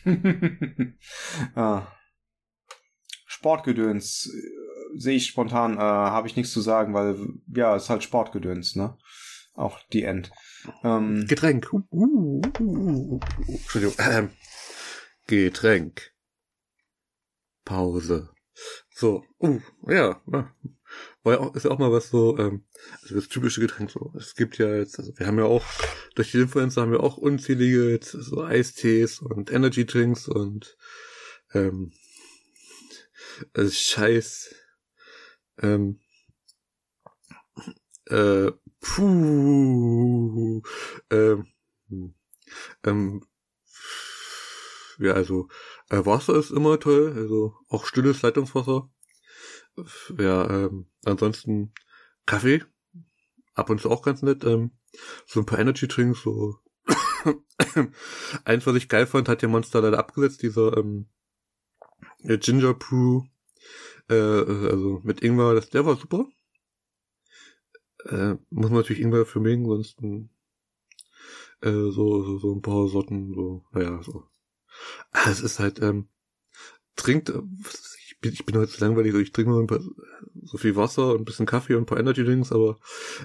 ah. Sportgedöns sehe ich spontan, habe ich nichts zu sagen, weil, ja, es ist halt Sportgedöns, ne? Auch die End. Getränk. Entschuldigung. Getränk. Pause. So. Ja. Ist ja auch mal was so, also das typische Getränk so. Es gibt ja jetzt, also wir haben ja auch, durch die Influencer haben wir auch unzählige jetzt so Eistees und Energy Drinks und also Scheiß ja, also Wasser ist immer toll, also auch stilles Leitungswasser. Ja, ansonsten Kaffee, ab und zu auch ganz nett. So ein paar Energy Drinks, so eins, was ich geil fand, hat der Monster leider abgesetzt, dieser Ginger Brew, also mit Ingwer, der war super. Muss man natürlich Ingwer für mögen, sonst so ein paar Sorten, so, naja, so. Es ist halt, trinkt, ich bin heute zu langweilig, so ich trinke nur so viel Wasser und ein bisschen Kaffee und ein paar Energy Drinks, aber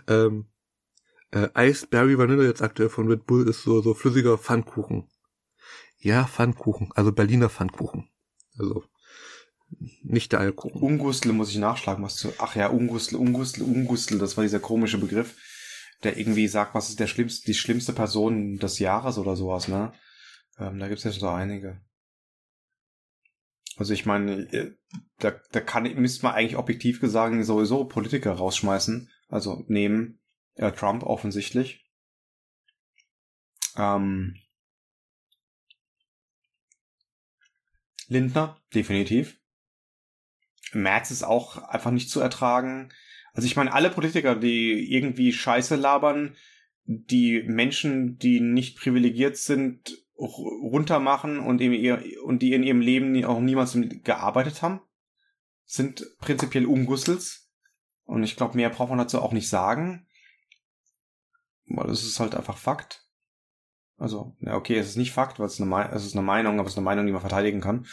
Iceberry Vanille jetzt aktuell von Red Bull ist so flüssiger Pfannkuchen. Ja, Pfannkuchen, also Berliner Pfannkuchen. Also nicht der Eierkuchen. Ungustel muss ich nachschlagen, ach ja, Ungustel, das war dieser komische Begriff, der irgendwie sagt, was ist die schlimmste Person des Jahres oder sowas, ne? Da gibt's ja so einige. Also ich meine, müsste man eigentlich objektiv gesagt sowieso Politiker rausschmeißen, also neben Trump offensichtlich. Lindner, definitiv. Merz ist auch einfach nicht zu ertragen. Also ich meine, alle Politiker, die irgendwie Scheiße labern, die Menschen, die nicht privilegiert sind, runtermachen und die in ihrem Leben auch niemals gearbeitet haben, sind prinzipiell Ungussels. Und ich glaube, mehr braucht man dazu auch nicht sagen. Weil das ist halt einfach Fakt. Also, ja, okay, es ist nicht Fakt, weil es ist eine Meinung, aber es ist eine Meinung, die man verteidigen kann.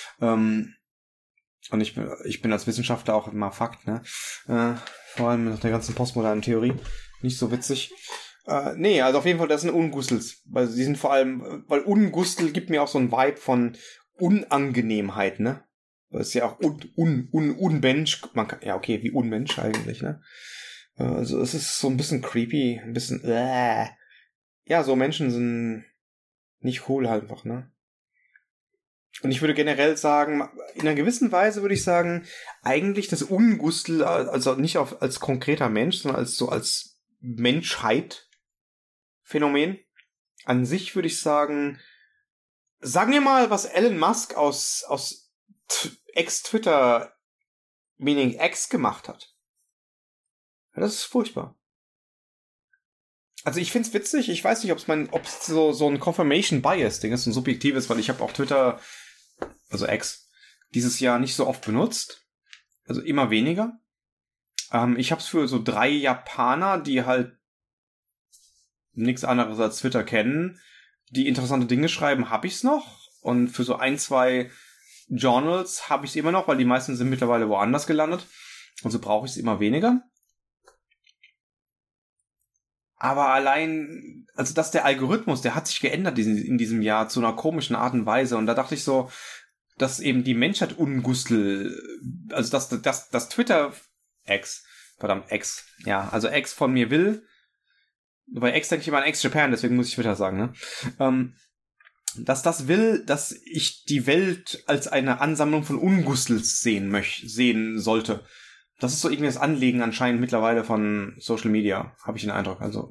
Und ich bin als Wissenschaftler auch immer Fakt, ne? Vor allem mit der ganzen postmodernen Theorie. Nicht so witzig. Nee, also auf jeden Fall, das sind Ungussels. Weil sie sind vor allem, weil Ungustel gibt mir auch so einen Vibe von Unangenehmheit, ne? Das ist ja auch Unmensch. Ja, okay, wie Unmensch eigentlich, ne? Also es ist so ein bisschen creepy, ein bisschen, ja, so Menschen sind nicht cool halt einfach, ne? Und ich würde generell sagen, in einer gewissen Weise würde ich sagen, eigentlich das Ungustel, also nicht als konkreter Mensch, sondern als Menschheit-Phänomen. An sich würde ich sagen, sagen wir mal, was Elon Musk aus Ex-Twitter, meaning X, gemacht hat. Ja, das ist furchtbar. Also ich find's witzig, ich weiß nicht, ob es so ein Confirmation Bias Ding ist, ein subjektives, weil ich habe auch Twitter, also X, dieses Jahr nicht so oft benutzt. Also immer weniger. Ich hab's für so 3 Japaner, die halt nichts anderes als Twitter kennen, die interessante Dinge schreiben, hab ich's noch. Und für so 1, 2 Journals habe ich's immer noch, weil die meisten sind mittlerweile woanders gelandet. Also brauche ich's immer weniger. Aber allein, also dass der Algorithmus, der hat sich geändert in diesem Jahr zu einer komischen Art und Weise. Und da dachte ich so, dass eben die Menschheit Ungustel, also dass Twitter X ja, also X von mir will, bei X denke ich immer an X-Japan, deswegen muss ich Twitter sagen, ne? Dass das will, dass ich die Welt als eine Ansammlung von Ungustels sehen sollte. Das ist so irgendwie das Anliegen anscheinend mittlerweile von Social Media, habe ich den Eindruck. Also,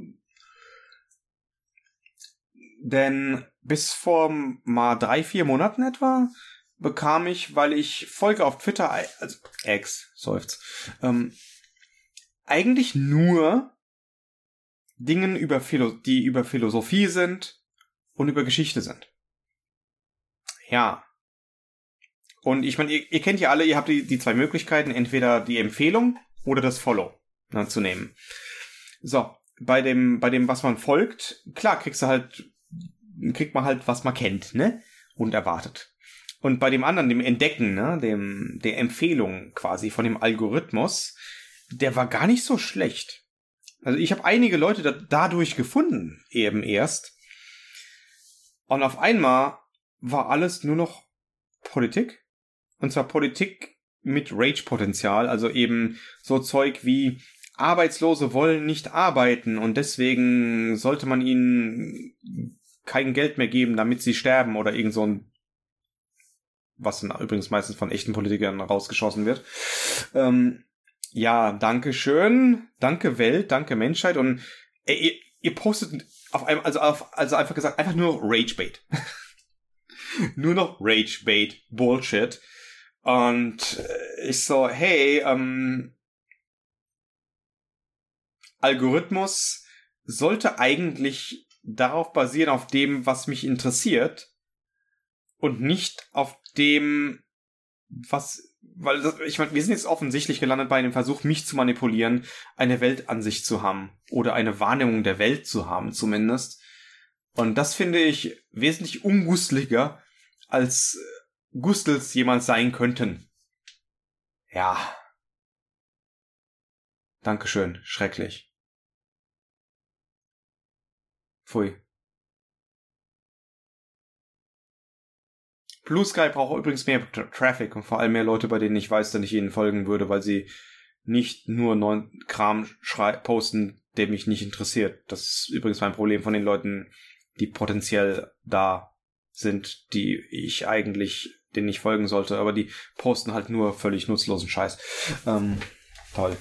denn bis vor mal 3, 4 Monaten etwa bekam ich, weil ich folge auf Twitter, also X, seufzt, eigentlich nur Dingen die über Philosophie sind und über Geschichte sind. Ja. Und ich meine, ihr kennt ja alle, ihr habt die 2 Möglichkeiten, entweder die Empfehlung oder das Follow zu nehmen. So, bei dem, was man folgt, klar kriegt man halt, was man kennt, ne? und erwartet. Und bei dem anderen, dem Entdecken, ne, der Empfehlung quasi von dem Algorithmus, der war gar nicht so schlecht. Also ich habe einige Leute dadurch gefunden, eben erst. Und auf einmal war alles nur noch Politik. Und zwar Politik mit Rage-Potenzial. Also eben so Zeug wie Arbeitslose wollen nicht arbeiten und deswegen sollte man ihnen kein Geld mehr geben, damit sie sterben oder irgend so ein, was dann übrigens meistens von echten Politikern rausgeschossen wird. Ja, danke schön, danke Welt, danke Menschheit und ihr postet auf einmal, also einfach gesagt, einfach nur Ragebait. Nur noch Ragebait, Bullshit. Und ich so, hey, Algorithmus sollte eigentlich darauf basieren, auf dem, was mich interessiert und nicht auf dem, ich meine, wir sind jetzt offensichtlich gelandet bei einem Versuch, mich zu manipulieren, eine Weltansicht zu haben oder eine Wahrnehmung der Welt zu haben zumindest. Und das finde ich wesentlich ungustlicher, als Gustels jemals sein könnten. Ja. Dankeschön, schrecklich. Pfui. Blue Sky braucht übrigens mehr Traffic und vor allem mehr Leute, bei denen ich weiß, dass ich ihnen folgen würde, weil sie nicht nur neuen Kram posten, der mich nicht interessiert. Das ist übrigens mein Problem von den Leuten, die potenziell da sind, die ich eigentlich, denen ich folgen sollte, aber die posten halt nur völlig nutzlosen Scheiß. Toll.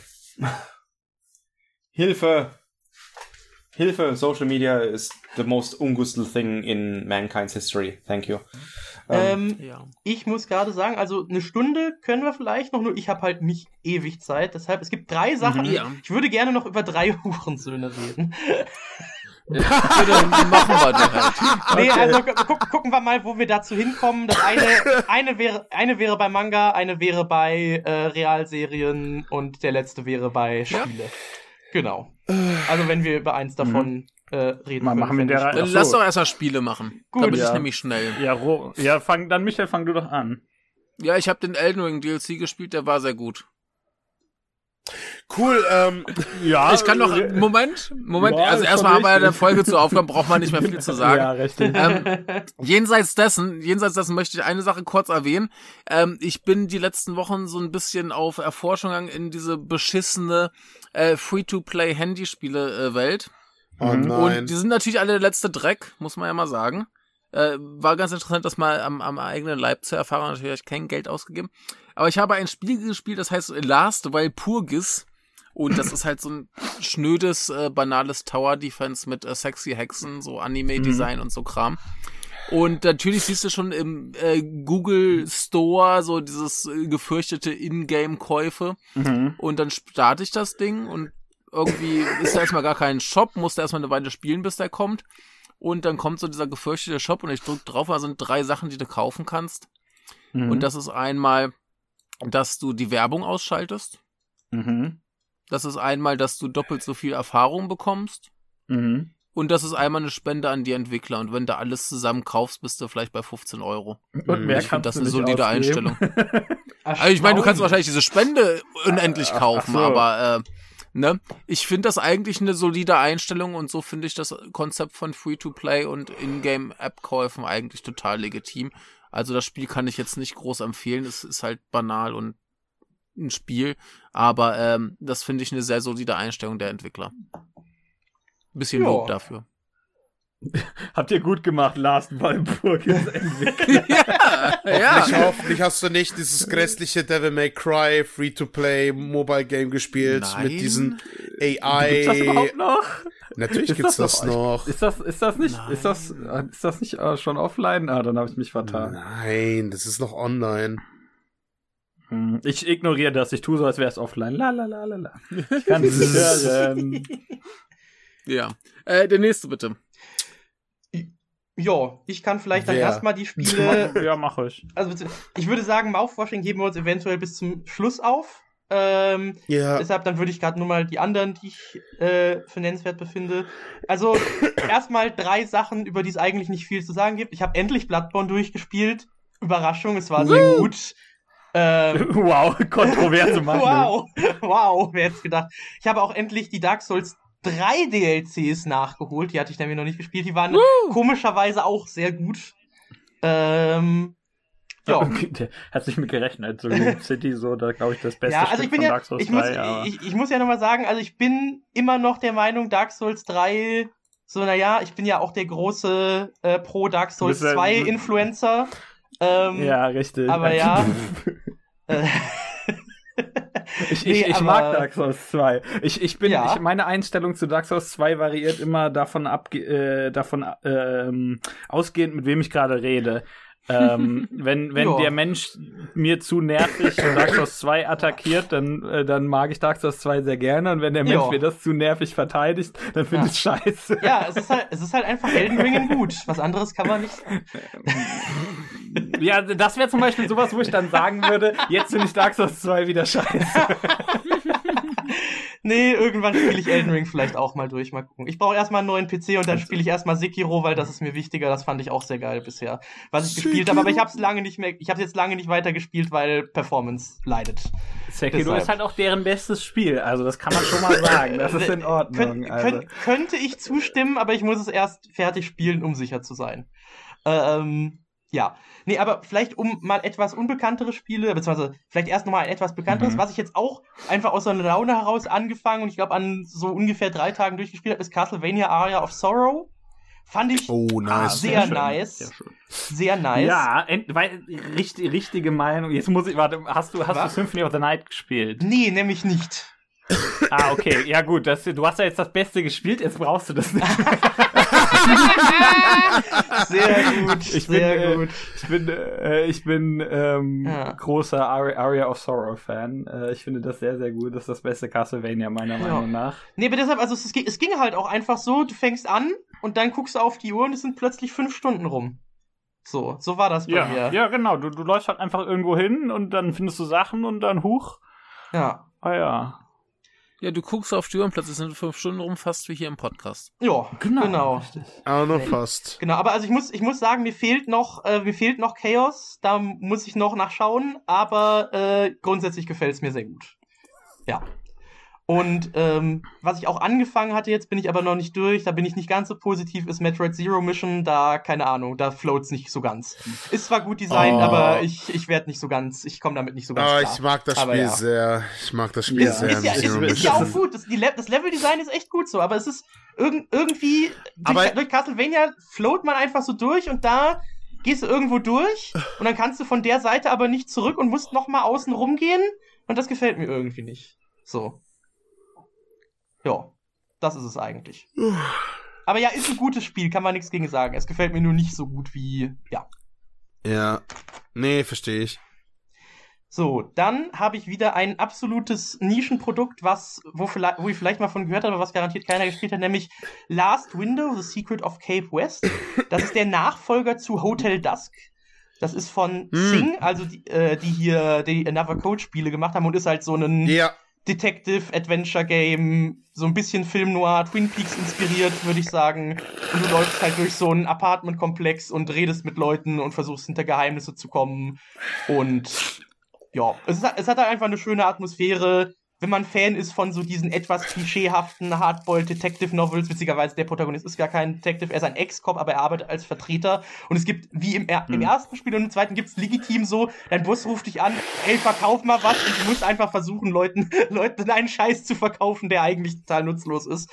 Hilfe! Hilfe! Social Media is the most ungustel thing in mankind's history. Thank you. Ja. Ich muss gerade sagen, also eine Stunde können wir vielleicht noch, nur ich habe halt nicht ewig Zeit. Deshalb, es gibt 3 Sachen. Ja. Ich würde gerne noch über 3 Hurensöhne reden. Dann machen wir das halt. Nee, also gucken wir mal, wo wir dazu hinkommen. Das eine wäre bei Manga, eine wäre bei Realserien und der letzte wäre bei Spiele. Ja. Genau. Also wenn wir über eins davon reden. Machen wir Dann lass doch erstmal Spiele machen. Gut. Da bin ich nämlich schnell. Ja, Michael, fang du doch an. Ja, ich habe den Elden Ring DLC gespielt, der war sehr gut. Cool, Ja. Ich kann noch, Moment, Ja, also erstmal haben wir ja eine Folge zu Aufgaben, braucht man nicht mehr viel zu sagen. Ja, richtig. Jenseits dessen möchte ich eine Sache kurz erwähnen. Ich bin die letzten Wochen so ein bisschen auf Erforschung gegangen in diese beschissene Free-to-Play-Handyspiele-Welt. Oh nein. Und die sind natürlich alle der letzte Dreck, muss man ja mal sagen. War ganz interessant, das mal am eigenen Leib zu erfahren. Natürlich habe ich kein Geld ausgegeben. Aber ich habe ein Spiel gespielt, das heißt Last While Purgis. Und das ist halt so ein schnödes, banales Tower-Defense mit sexy Hexen, so Anime-Design und so Kram. Und natürlich siehst du schon im Google Store so dieses gefürchtete Ingame-Käufe. Und dann starte ich das Ding und irgendwie ist da erstmal gar kein Shop, musste erstmal eine Weile spielen, bis der kommt. Und dann kommt so dieser gefürchtete Shop und ich drücke drauf, da sind 3 Sachen, die du kaufen kannst. Und das ist einmal, dass du die Werbung ausschaltest. Das ist einmal, dass du doppelt so viel Erfahrung bekommst. Und das ist einmal eine Spende an die Entwickler. Und wenn du alles zusammen kaufst, bist du vielleicht bei 15 €. Und mehr Ich finde das eine kannst du nicht solide ausgeben. Einstellung. Also ich meine, du kannst wahrscheinlich diese Spende unendlich kaufen, ach so. aber ne? Ich finde das eigentlich eine solide Einstellung und so finde ich das Konzept von Free-to-Play und Ingame-App-Käufen eigentlich total legitim. Also das Spiel kann ich jetzt nicht groß empfehlen, es ist halt banal und ein Spiel, aber das finde ich eine sehr solide Einstellung der Entwickler. Bisschen Lob dafür. Habt ihr gut gemacht, Last While Purgis entwickelt. Ja. Hoffentlich hast du nicht dieses grässliche Devil May Cry Free-to-Play Mobile Game gespielt. Nein. Mit diesen AI. Gibt's das überhaupt noch? Natürlich gibt's das noch. Ist das nicht, ist das nicht schon offline? Ah, dann habe ich mich vertan. Nein, das ist noch online. Ich ignoriere das, ich tue so, als wäre es offline. La. Ich kann es nicht hören. Ja. Der nächste bitte. Ja, ich kann vielleicht dann Wer? erstmal die Spiele. Ja, mach ich. Also ich würde sagen, Mouthwashing heben wir uns eventuell bis zum Schluss auf. Deshalb dann würde ich gerade nur mal die anderen, die ich für nennenswert befinde. Also erstmal 3 Sachen, über die es eigentlich nicht viel zu sagen gibt. Ich habe endlich Bloodborne durchgespielt. Überraschung, es war sehr gut. Wow, kontroverse Meinung. Wow, wer hätte es gedacht. Ich habe auch endlich die Dark Souls 3 DLCs nachgeholt. Die hatte ich nämlich noch nicht gespielt. Die waren komischerweise auch sehr gut. Ja. Hat sich mit gerechnet. So Loop City, so, da glaube ich, das beste Stück von Dark Souls 3. Ich muss ja nochmal sagen, also ich bin immer noch der Meinung, Dark Souls 3, so, naja, ich bin ja auch der große Pro Dark Souls 2 Influencer. Ja, richtig. Aber ja. Ich mag Dark Souls 2. Meine Einstellung zu Dark Souls 2 variiert immer davon ausgehend, mit wem ich gerade rede. Wenn der Mensch mir zu nervig Dark Souls 2 attackiert, dann mag ich Dark Souls 2 sehr gerne, und wenn der Mensch mir das zu nervig verteidigt, dann finde ich scheiße. Ja, es ist halt einfach Elden Ring in gut. Was anderes kann man nicht. Ja, das wäre zum Beispiel sowas, wo ich dann sagen würde, jetzt finde ich Dark Souls 2 wieder scheiße. Nee, irgendwann spiele ich Elden Ring vielleicht auch mal durch. Mal gucken. Ich brauche erstmal einen neuen PC und dann spiele ich erstmal Sekiro, weil das ist mir wichtiger. Das fand ich auch sehr geil bisher, was ich gespielt habe. Aber ich habe es jetzt lange nicht weiter gespielt, weil Performance leidet. Sekiro ist halt auch deren bestes Spiel. Also das kann man schon mal sagen. Das ist in Ordnung. Könnte ich zustimmen, aber ich muss es erst fertig spielen, um sicher zu sein. Ja. Nee, aber vielleicht um mal etwas unbekanntere Spiele, beziehungsweise vielleicht erst nochmal ein etwas bekannteres, was ich jetzt auch einfach aus so einer Laune heraus angefangen und ich glaube an so ungefähr 3 Tagen durchgespielt habe, ist Castlevania Aria of Sorrow. Fand ich sehr nice. Sehr nice. Ja, richtige Meinung. Jetzt muss ich, warte, hast du Symphony of the Night gespielt? Nee, nämlich nicht. Okay, ja gut, du hast ja jetzt das Beste gespielt, jetzt brauchst du das nicht. Sehr gut. Ich bin großer Aria of Sorrow Fan. Ich finde das sehr, sehr gut. Das ist das beste Castlevania meiner Meinung nach. Nee, aber deshalb, also es ging halt auch einfach so, du fängst an und dann guckst du auf die Uhr und es sind plötzlich 5 Stunden rum. So war das bei mir. Ja, genau. Du läufst halt einfach irgendwo hin und dann findest du Sachen und dann huch. Ja. Ah ja. Ja, du guckst auf die Uhr und plötzlich sind 5 Stunden rum, fast wie hier im Podcast. Ja, genau. Aber noch fast. Genau, aber also ich muss sagen, mir fehlt noch Chaos, da muss ich noch nachschauen, aber grundsätzlich gefällt es mir sehr gut. Ja. Und was ich auch angefangen hatte, jetzt bin ich aber noch nicht durch, da bin ich nicht ganz so positiv, ist Metroid Zero Mission, da, keine Ahnung, da float's nicht so ganz. Ist zwar gut designt, aber ich werde nicht so ganz, ich komme damit nicht so ganz klar. Ich mag das Spiel sehr. Ich mag das Spiel sehr. Ist ja auch gut, das Level-Design ist echt gut so, aber es ist irgendwie, durch Castlevania float man einfach so durch und da gehst du irgendwo durch und dann kannst du von der Seite aber nicht zurück und musst nochmal außen rumgehen und das gefällt mir irgendwie nicht. So. Ja, das ist es eigentlich. Aber ja, ist ein gutes Spiel, kann man nichts gegen sagen. Es gefällt mir nur nicht so gut wie, ja. Ja, nee, verstehe ich. So, dann habe ich wieder ein absolutes Nischenprodukt, wo ich vielleicht mal von gehört habe, aber was garantiert keiner gespielt hat, nämlich Last Window, The Secret of Cape West. Das ist der Nachfolger zu Hotel Dusk. Das ist von Sing, also die hier die Another Code Spiele gemacht haben und ist halt so ein Detective-Adventure-Game, so ein bisschen Film Noir, Twin Peaks inspiriert, würde ich sagen. Und du läufst halt durch so einen Apartment-Komplex und redest mit Leuten und versuchst hinter Geheimnisse zu kommen. Und ja, es hat halt einfach eine schöne Atmosphäre. Wenn man Fan ist von so diesen etwas klischeehaften Hardboiled-Detective-Novels, witzigerweise der Protagonist ist gar kein Detective, er ist ein Ex-Cop, aber er arbeitet als Vertreter. Und es gibt, wie im ersten Spiel und im zweiten gibt's legitim so, dein Boss ruft dich an, ey, verkauf mal was, und du musst einfach versuchen, Leuten einen Scheiß zu verkaufen, der eigentlich total nutzlos ist.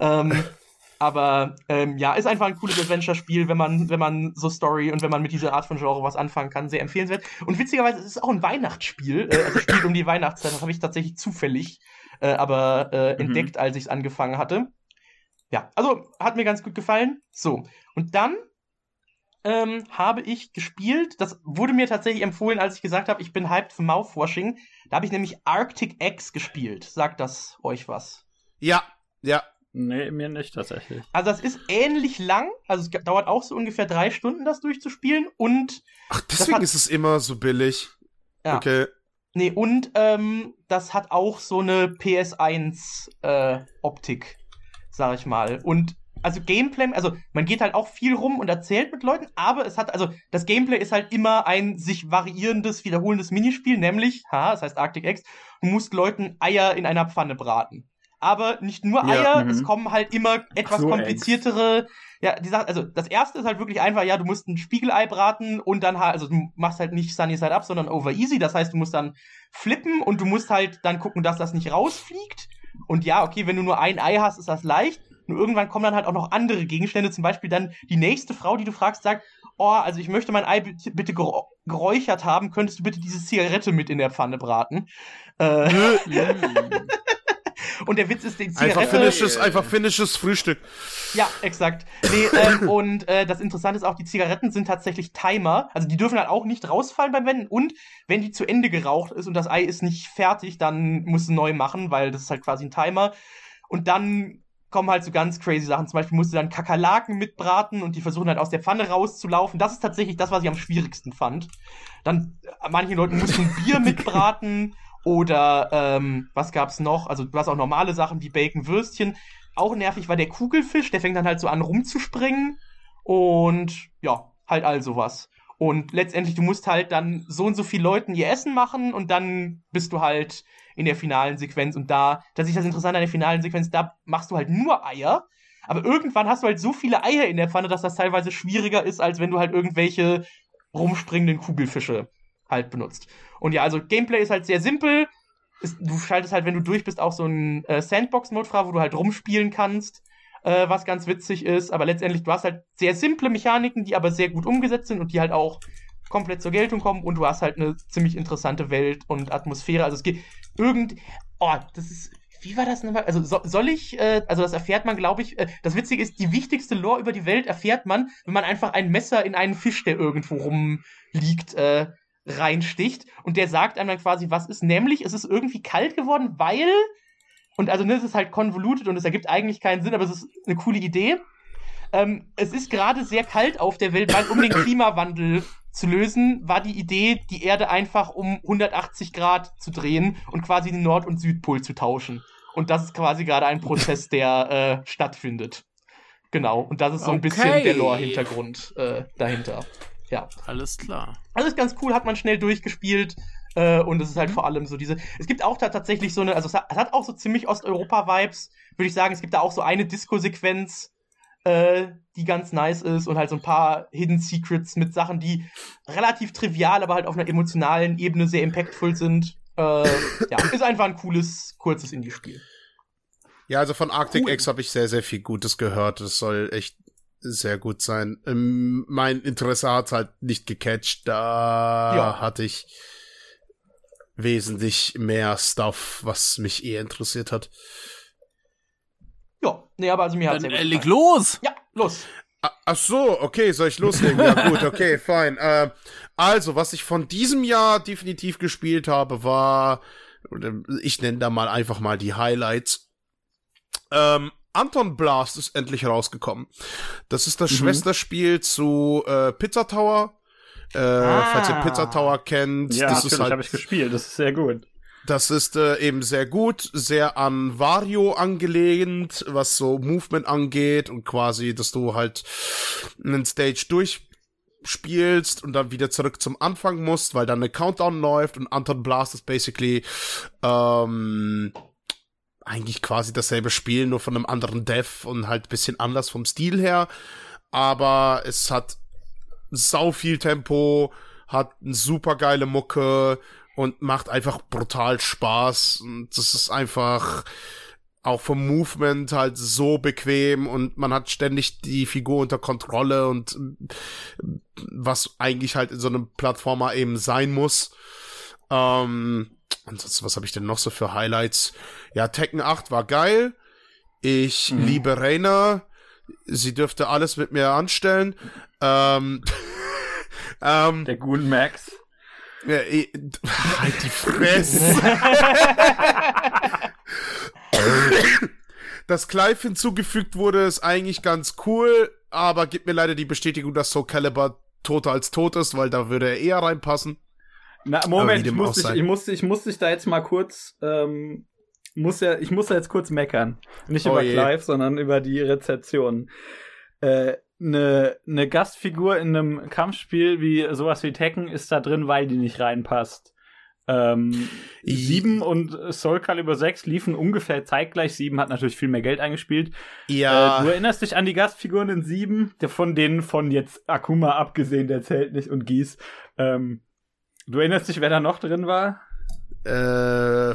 Aber ja, ist einfach ein cooles Adventure-Spiel, wenn man so Story und wenn man mit dieser Art von Genre was anfangen kann, sehr empfehlenswert. Und witzigerweise ist es auch ein Weihnachtsspiel, also spielt um die Weihnachtszeit, das habe ich tatsächlich zufällig entdeckt, als ich es angefangen hatte. Ja, also hat mir ganz gut gefallen. So, und dann habe ich gespielt, das wurde mir tatsächlich empfohlen, als ich gesagt habe, ich bin hyped für Mouthwashing. Da habe ich nämlich Arctic X gespielt. Sagt das euch was? Ja. Nee, mir nicht tatsächlich. Also das ist ähnlich lang, also es dauert auch so ungefähr 3 Stunden, das durchzuspielen und... Ach, deswegen ist es immer so billig. Ja. Okay. Nee, und das hat auch so eine PS1 Optik, sag ich mal. Und also Gameplay, also man geht halt auch viel rum und erzählt mit Leuten, aber das Gameplay ist halt immer ein sich variierendes, wiederholendes Minispiel, nämlich, das heißt Arctic X, du musst Leuten Eier in einer Pfanne braten. Aber nicht nur Eier, es kommen halt immer etwas kompliziertere, die Sache, also das erste ist halt wirklich einfach, du musst ein Spiegelei braten und dann halt, also du machst halt nicht Sunny Side Up, sondern Over Easy, das heißt, du musst dann flippen und du musst halt dann gucken, dass das nicht rausfliegt. Und okay, wenn du nur ein Ei hast, ist das leicht. Und irgendwann kommen dann halt auch noch andere Gegenstände, zum Beispiel dann die nächste Frau, die du fragst, sagt, also ich möchte mein Ei bitte geräuchert haben, könntest du bitte diese Zigarette mit in der Pfanne braten? Und der Witz ist, die Zigarette... Einfach finnisches Frühstück. Ja, exakt. Und das Interessante ist auch, die Zigaretten sind tatsächlich Timer. Also die dürfen halt auch nicht rausfallen beim Wenden. Und wenn die zu Ende geraucht ist und das Ei ist nicht fertig, dann musst du neu machen, weil das ist halt quasi ein Timer. Und dann kommen halt so ganz crazy Sachen. Zum Beispiel musst du dann Kakerlaken mitbraten und die versuchen halt aus der Pfanne rauszulaufen. Das ist tatsächlich das, was ich am schwierigsten fand. Dann, manchen Leuten mussten Bier mitbraten. Oder, was gab's noch? Also, du hast auch normale Sachen wie Bacon-Würstchen. Auch nervig war der Kugelfisch, der fängt dann halt so an rumzuspringen. Und, halt all sowas. Und letztendlich, du musst halt dann so und so viele Leuten ihr Essen machen und dann bist du halt in der finalen Sequenz. Und das ist das Interessante an der finalen Sequenz, da machst du halt nur Eier. Aber irgendwann hast du halt so viele Eier in der Pfanne, dass das teilweise schwieriger ist, als wenn du halt irgendwelche rumspringenden Kugelfische halt benutzt. Und also Gameplay ist halt sehr simpel. Du schaltest halt, wenn du durch bist, auch so einen Sandbox-Mode frei, wo du halt rumspielen kannst, was ganz witzig ist. Aber letztendlich, du hast halt sehr simple Mechaniken, die aber sehr gut umgesetzt sind und die halt auch komplett zur Geltung kommen. Und du hast halt eine ziemlich interessante Welt und Atmosphäre. Also es geht das ist... Wie war das nochmal? Also soll ich, also das erfährt man, glaube ich, das Witzige ist, die wichtigste Lore über die Welt erfährt man, wenn man einfach ein Messer in einen Fisch, der irgendwo rumliegt, reinsticht. Und der sagt einem dann quasi, was ist. Nämlich, es ist irgendwie kalt geworden, weil, und also es ist halt convoluted und es ergibt eigentlich keinen Sinn, aber es ist eine coole Idee. Es ist gerade sehr kalt auf der Welt, weil um den Klimawandel zu lösen, war die Idee, die Erde einfach um 180 Grad zu drehen und quasi den Nord- und Südpol zu tauschen. Und das ist quasi gerade ein Prozess, der stattfindet. Genau. Und das ist so ein bisschen der Lore-Hintergrund dahinter. Ja. Alles klar. Also ist ganz cool, hat man schnell durchgespielt. Und es ist halt vor allem so es gibt auch da tatsächlich so eine, also es hat auch so ziemlich Osteuropa-Vibes, würde ich sagen. Es gibt da auch so eine Disco-Sequenz, die ganz nice ist und halt so ein paar Hidden Secrets mit Sachen, die relativ trivial, aber halt auf einer emotionalen Ebene sehr impactful sind. Ist einfach ein cooles, kurzes Indie-Spiel. Ja, also von Arctic X habe ich sehr, sehr viel Gutes gehört. Das soll echt sehr gut sein. Mein Interesse hat halt nicht gecatcht. Da hatte ich wesentlich mehr Stuff, was mich eher interessiert hat. Ja, nee, aber also mir hat's sehr gut gefallen. Leg los! Ja, los! Ach so, okay, soll ich loslegen? Ja gut, okay, fein. Also, was ich von diesem Jahr definitiv gespielt habe, war, ich nenne da mal einfach mal die Highlights. Anton Blast ist endlich rausgekommen. Das ist das Schwesterspiel zu Pizza Tower. Falls ihr Pizza Tower kennt. Ja, das natürlich habe ich gespielt, das ist sehr gut. Das ist eben sehr gut, sehr an Wario angelehnt, was so Movement angeht und quasi, dass du halt einen Stage durchspielst und dann wieder zurück zum Anfang musst, weil dann eine Countdown läuft und Anton Blast ist basically eigentlich quasi dasselbe Spiel, nur von einem anderen Dev und halt ein bisschen anders vom Stil her, aber es hat sau viel Tempo, hat eine super geile Mucke und macht einfach brutal Spaß. Und das ist einfach auch vom Movement halt so bequem und man hat ständig die Figur unter Kontrolle und was eigentlich halt in so einem Plattformer eben sein muss. Ansonsten, was habe ich denn noch so für Highlights? Ja, Tekken 8 war geil. Ich liebe Reina. Sie dürfte alles mit mir anstellen. Der guten Max. Ja, halt die Fresse. Dass Clive hinzugefügt wurde, ist eigentlich ganz cool, aber gibt mir leider die Bestätigung, dass Soul Calibur toter als tot ist, weil da würde er eher reinpassen. Na, Moment, ich muss dich da jetzt mal kurz, ich muss da jetzt kurz meckern. Nicht über Clive, sondern über die Rezeption. Eine Gastfigur in einem Kampfspiel wie sowas wie Tekken ist da drin, weil die nicht reinpasst. 7 und Soul Calibur 6 liefen ungefähr zeitgleich. 7 hat natürlich viel mehr Geld eingespielt. Ja. Du erinnerst dich an die Gastfiguren in 7? Von denen von jetzt Akuma abgesehen, der zählt nicht, und Geese. Du erinnerst dich, wer da noch drin war? Von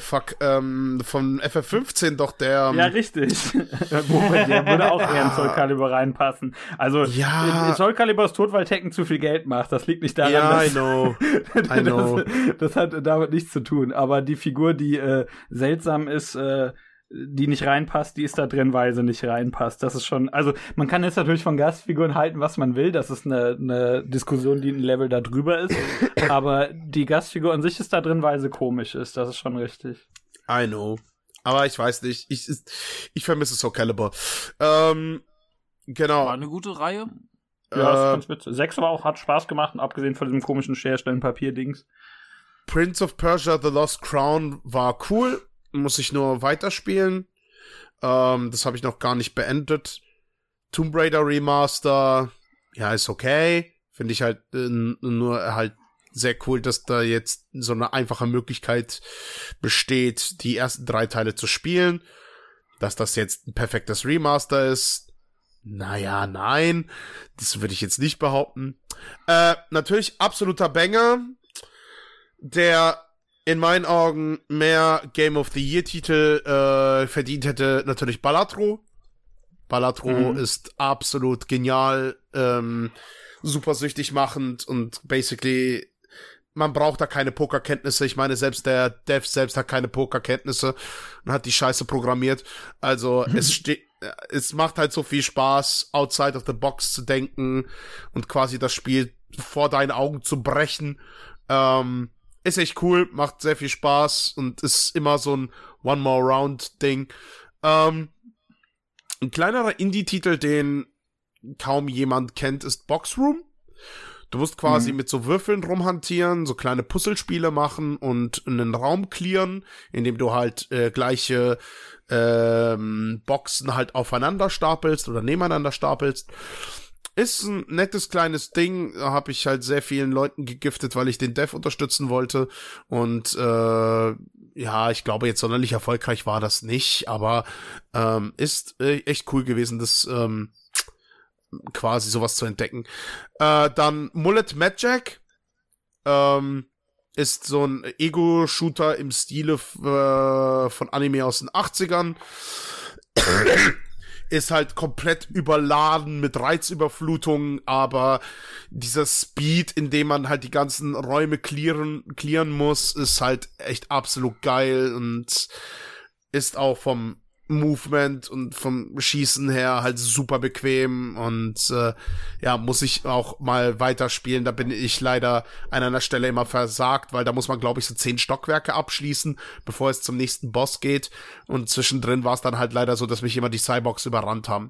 FF15 doch der... Ja, richtig. Der würde auch eher in Soul Calibur reinpassen. Also, Soul Calibur ist tot, weil Tekken zu viel Geld macht. Das liegt nicht daran, ja, dass... I know. Das hat damit nichts zu tun. Aber die Figur, die seltsam ist, die nicht reinpasst, die ist da drin, weil sie nicht reinpasst. Das ist schon... Also, man kann jetzt natürlich von Gastfiguren halten, was man will. Das ist eine Diskussion, die ein Level da drüber ist. Aber die Gastfigur an sich ist da drin, weil sie komisch ist. Das ist schon richtig. I know. Aber ich weiß nicht. Ich vermisse Soul Calibur. Genau. War eine gute Reihe. Ja, das ist ganz witzig. 6 aber auch, hat Spaß gemacht, abgesehen von diesem komischen Scherstellen-Papier-Dings. Prince of Persia The Lost Crown war cool. Muss ich nur weiterspielen. Das habe ich noch gar nicht beendet. Tomb Raider Remaster, ja, ist okay. Finde ich halt nur halt sehr cool, dass da jetzt so eine einfache Möglichkeit besteht, die ersten 3 Teile zu spielen. Dass das jetzt ein perfektes Remaster ist, naja, nein. Das würde ich jetzt nicht behaupten. Natürlich absoluter Banger, der in meinen Augen mehr Game of the Year Titel verdient hätte, natürlich Balatro. Balatro ist absolut genial, super süchtig machend und basically, man braucht da keine Pokerkenntnisse. Ich meine, selbst der Dev selbst hat keine Pokerkenntnisse und hat die Scheiße programmiert. Also es macht halt so viel Spaß, outside of the box zu denken und quasi das Spiel vor deinen Augen zu brechen. Ist echt cool, macht sehr viel Spaß und ist immer so ein One-More-Round-Ding. Ein kleinerer Indie-Titel, den kaum jemand kennt, ist Boxroom. Du musst quasi mit so Würfeln rumhantieren, so kleine Puzzlespiele machen und einen Raum clearen, indem du halt gleiche Boxen halt aufeinander stapelst oder nebeneinander stapelst. Ist ein nettes kleines Ding, habe ich halt sehr vielen Leuten gegiftet, weil ich den Dev unterstützen wollte und ja, ich glaube jetzt sonderlich erfolgreich war das nicht, aber ist echt cool gewesen, das quasi sowas zu entdecken. Dann Mullet Madjack ist so ein Ego-Shooter im Stile von Anime aus den 80ern. Ist halt komplett überladen mit Reizüberflutung, aber dieser Speed, in dem man halt die ganzen Räume clearen muss, ist halt echt absolut geil und ist auch vom Movement und vom Schießen her halt super bequem und ja, muss ich auch mal weiterspielen. Da bin ich leider an einer Stelle immer versagt, weil da muss man, glaube ich, so 10 Stockwerke abschließen, bevor es zum nächsten Boss geht, und zwischendrin war es dann halt leider so, dass mich immer die Cyborgs überrannt haben.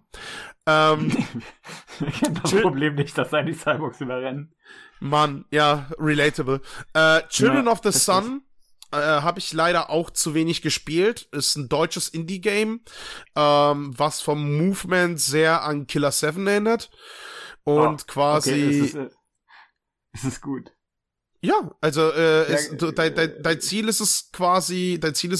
Ich hab das Problem nicht, dass die Cyborgs überrennen. Mann, ja, relatable. Children of the Sun habe ich leider auch zu wenig gespielt. Ist ein deutsches Indie-Game, was vom Movement sehr an Killer 7 erinnert. Und quasi... Okay, ist es gut. Ja, also dein Ziel ist es quasi,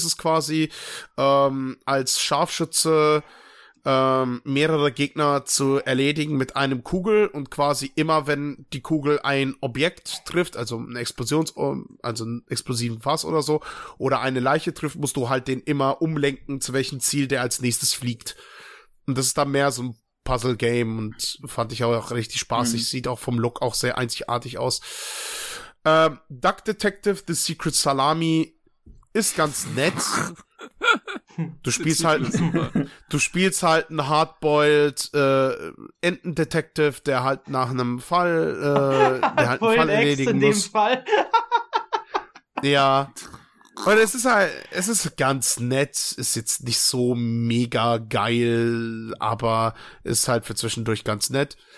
als Scharfschütze mehrere Gegner zu erledigen mit einem Kugel, und quasi immer, wenn die Kugel ein Objekt trifft, also einen explosiven Fass oder so, oder eine Leiche trifft, musst du halt den immer umlenken, zu welchem Ziel der als nächstes fliegt. Und das ist dann mehr so ein Puzzle-Game und fand ich auch richtig spaßig. Sieht auch vom Look auch sehr einzigartig aus. Duck Detective The Secret Salami ist ganz nett. Du spielst halt einen Hardboiled Entendetective, der halt nach einem Fall einen Fall erledigen muss. Fall. Ja. Und es ist ganz nett, ist jetzt nicht so mega geil, aber ist halt für zwischendurch ganz nett.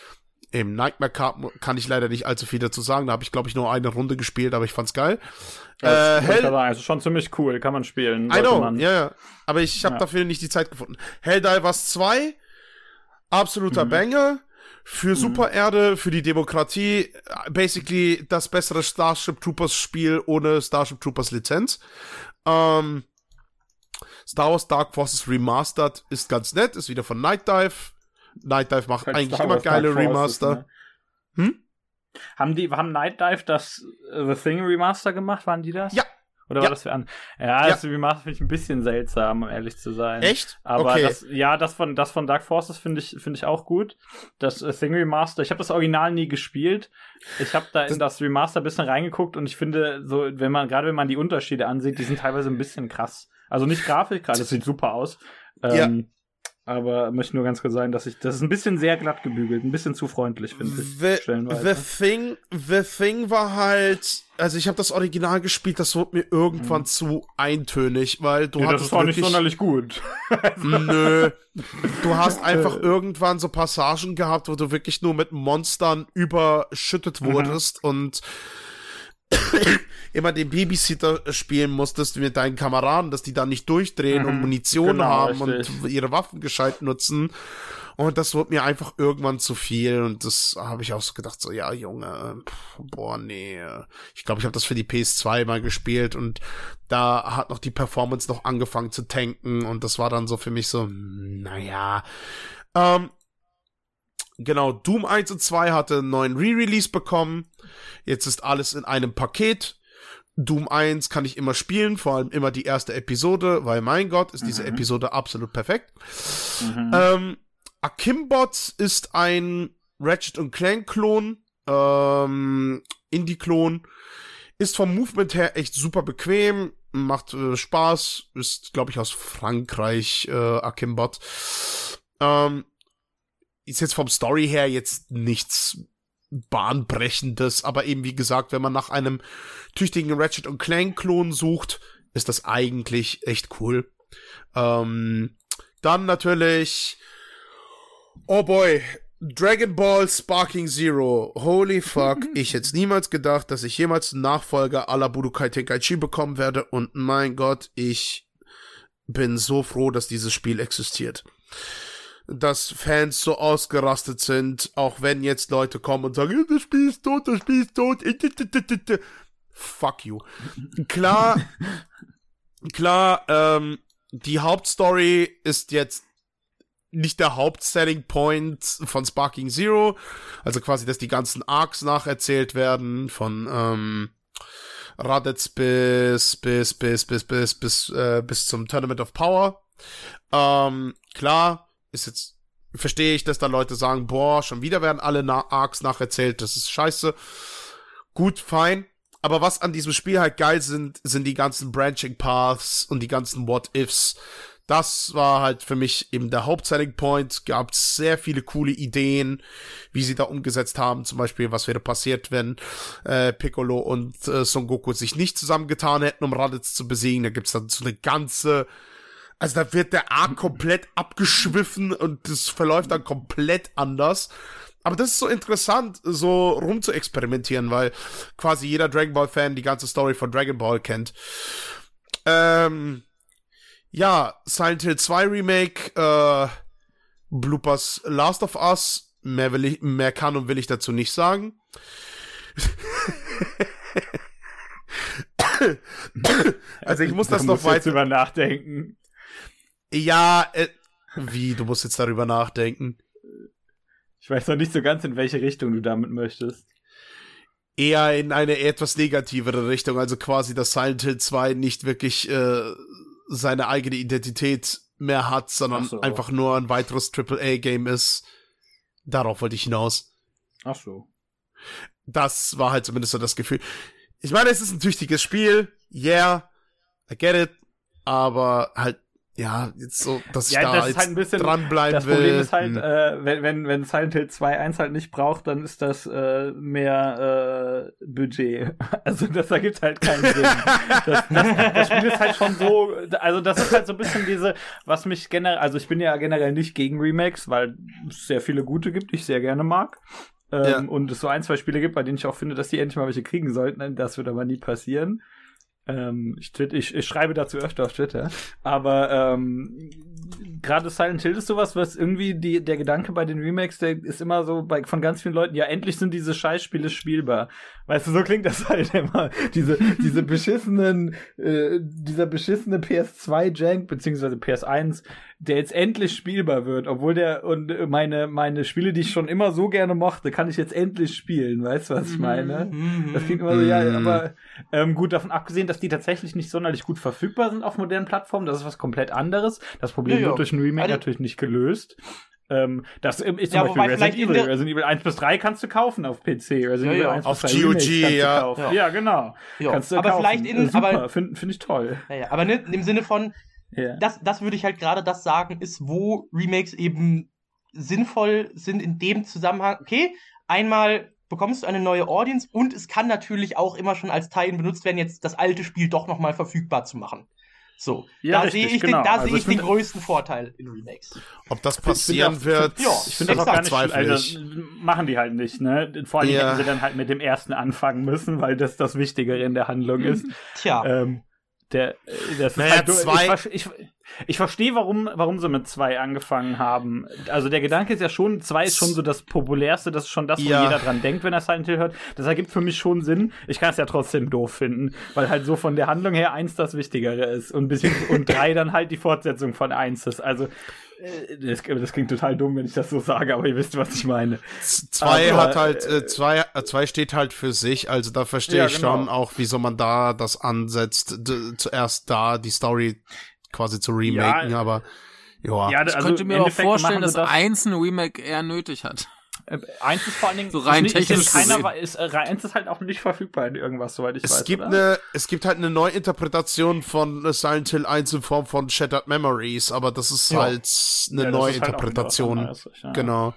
Im Nightmare kann ich leider nicht allzu viel dazu sagen. Da habe ich, glaube ich, nur eine Runde gespielt, aber ich fand's geil. Also schon ziemlich cool, kann man spielen. I know, ja. Aber ich habe dafür nicht die Zeit gefunden. Helldivers 2, absoluter Banger. Für Supererde, für die Demokratie, basically das bessere Starship Troopers Spiel ohne Starship Troopers Lizenz. Star Wars Dark Forces Remastered ist ganz nett, ist wieder von Night Dive. Night Dive macht eigentlich immer geile Remaster. Ne? Haben Night Dive das The Thing Remaster gemacht? Waren die das? Ja. Oder war das für an? Ja, das Remaster finde ich ein bisschen seltsam, um ehrlich zu sein. Echt? Aber okay. das von Dark Forces finde ich auch gut. Das Thing Remaster, ich habe das Original nie gespielt. Ich habe da in das Remaster ein bisschen reingeguckt und ich finde, so, wenn man die Unterschiede ansieht, die sind teilweise ein bisschen krass. Also nicht Grafik, gerade das sieht super aus. Aber möchte nur ganz kurz sagen, das ist ein bisschen sehr glatt gebügelt, ein bisschen zu freundlich, finde ich. The Thing war halt, also ich habe das Original gespielt, das wurde mir irgendwann zu eintönig, weil du hattest das war nicht sonderlich gut. Nö. Du hast einfach irgendwann so Passagen gehabt, wo du wirklich nur mit Monstern überschüttet wurdest und immer den Babysitter spielen musstest mit deinen Kameraden, dass die da nicht durchdrehen und Munition haben richtig. Und ihre Waffen gescheit nutzen. Und das wurde mir einfach irgendwann zu viel. Und das habe ich auch so gedacht, so, ja, Junge, nee. Ich glaube, ich habe das für die PS2 mal gespielt und da hat noch die Performance noch angefangen zu tanken. Und das war dann so für mich so, naja. Genau, Doom 1 und 2 hatte einen neuen Re-Release bekommen. Jetzt ist alles in einem Paket. Doom 1 kann ich immer spielen, vor allem immer die erste Episode, weil mein Gott, ist diese Episode absolut perfekt. Akimbot ist ein Ratchet & Clank-Klon, Indie-Klon, ist vom Movement her echt super bequem, macht Spaß, ist, glaube ich, aus Frankreich, Akimbot. Ist jetzt vom Story her jetzt nichts Bahnbrechendes, aber eben wie gesagt, wenn man nach einem tüchtigen Ratchet & Clank-Klon sucht, ist das eigentlich echt cool. Dann natürlich oh boy, Dragon Ball Sparking Zero. Holy fuck, ich hätte niemals gedacht, dass ich jemals einen Nachfolger à la Budokai Tenkaichi bekommen werde und mein Gott, ich bin so froh, dass dieses Spiel existiert. Dass Fans so ausgerastet sind, auch wenn jetzt Leute kommen und sagen, das Spiel ist tot, das Spiel ist tot. Fuck you. Klar, die Hauptstory ist jetzt nicht der Hauptselling Point von Sparking Zero, also quasi, dass die ganzen Arcs nacherzählt werden, von Raditz bis zum Tournament of Power. Klar, ist jetzt, verstehe ich, dass da Leute sagen, boah, schon wieder werden alle Arcs nacherzählt, das ist scheiße. Gut, fein. Aber was an diesem Spiel halt geil sind die ganzen Branching Paths und die ganzen What-Ifs. Das war halt für mich eben der Hauptselling Point. Gab sehr viele coole Ideen, wie sie da umgesetzt haben. Zum Beispiel, was wäre passiert, wenn Piccolo und Son Goku sich nicht zusammengetan hätten, um Raditz zu besiegen. Da gibt's dann so eine ganze, also da wird der Arc komplett abgeschwiffen und das verläuft dann komplett anders. Aber das ist so interessant, so rum zu experimentieren, weil quasi jeder Dragon Ball Fan die ganze Story von Dragon Ball kennt. Ja, Silent Hill 2 Remake, Bloopers Last of Us, mehr kann und will ich dazu nicht sagen. Also ich muss das noch weiter drüber nachdenken. Ja, wie, du musst jetzt darüber nachdenken? Ich weiß noch nicht so ganz, in welche Richtung du damit möchtest. Eher in eine etwas negativere Richtung, also quasi, dass Silent Hill 2 nicht wirklich seine eigene Identität mehr hat, sondern einfach nur ein weiteres AAA-Game ist. Darauf wollte ich hinaus. Ach so. Das war halt zumindest so das Gefühl. Ich meine, es ist ein tüchtiges Spiel. Yeah, I get it. Aber halt, ja, jetzt so, dass ich da jetzt halt dranbleiben will. Das Problem ist halt, wenn Silent Hill 2.1 halt nicht braucht, dann ist das mehr Budget. Also das ergibt halt keinen Sinn. Das Spiel ist halt schon so, also das ist halt so ein bisschen diese, was mich generell, also ich bin ja generell nicht gegen Remakes, weil es sehr viele gute gibt, die ich sehr gerne mag. und es so 1, 2 Spiele gibt, bei denen ich auch finde, dass die endlich mal welche kriegen sollten. Das wird aber nie passieren. Ich schreibe dazu öfter auf Twitter. Aber gerade Silent Hill ist sowas, was irgendwie der Gedanke bei den Remakes, der ist immer so von ganz vielen Leuten, ja, endlich sind diese Scheißspiele spielbar. Weißt du, so klingt das halt immer. Dieser beschissene PS2-Jank, beziehungsweise PS1, der jetzt endlich spielbar wird, obwohl meine Spiele, die ich schon immer so gerne mochte, kann ich jetzt endlich spielen. Weißt du, was ich meine? Das klingt immer so, ja, aber gut, davon abgesehen, dass die tatsächlich nicht sonderlich gut verfügbar sind auf modernen Plattformen, das ist was komplett anderes. Das Problem wird durch ein Remake natürlich nicht gelöst. Das ist zum Beispiel Resident Evil. Resident Evil 1 bis 3 kannst du kaufen auf PC. Resident Evil 1 auf bis 3 GOG, ja, genau. Ja. Kannst du aber kaufen. vielleicht super, finde ich toll. Ja, aber nicht im Sinne von, das würde ich halt gerade das sagen, ist, wo Remakes eben sinnvoll sind in dem Zusammenhang. Okay, einmal bekommst du eine neue Audience und es kann natürlich auch immer schon als Teil benutzt werden, jetzt das alte Spiel doch nochmal verfügbar zu machen. So, ja, da sehe ich, genau. ich den größten Vorteil in Remakes. Ob das passieren wird, ich finde das auch gar nicht, also machen die halt nicht, ne? Vor allem hätten sie dann halt mit dem ersten anfangen müssen, weil das Wichtigere in der Handlung ist. Tja. Das ist halt ich verstehe, warum sie mit 2 angefangen haben. Also der Gedanke ist ja schon, 2 ist schon so das Populärste, das ist schon das, wo jeder dran denkt, wenn er Silent Hill hört. Das ergibt für mich schon Sinn. Ich kann es ja trotzdem doof finden, weil halt so von der Handlung her 1 das Wichtigere ist und 3 dann halt die Fortsetzung von 1 ist. Also das klingt total dumm, wenn ich das so sage, aber ihr wisst, was ich meine. 2 hat halt, 2 steht halt für sich, also da verstehe ich schon auch, wieso man da das ansetzt, zuerst da die Story quasi zu remaken, aber ja. Ich könnte mir auch vorstellen, dass 1 ein Remake eher nötig hat. 1 ist vor allen Dingen so rein technisch 1 ist halt auch nicht verfügbar in irgendwas, soweit ich weiß. Es gibt halt eine Neuinterpretation von Silent Hill 1 in Form von Shattered Memories, aber das ist halt eine Neuinterpretation. Halt genau.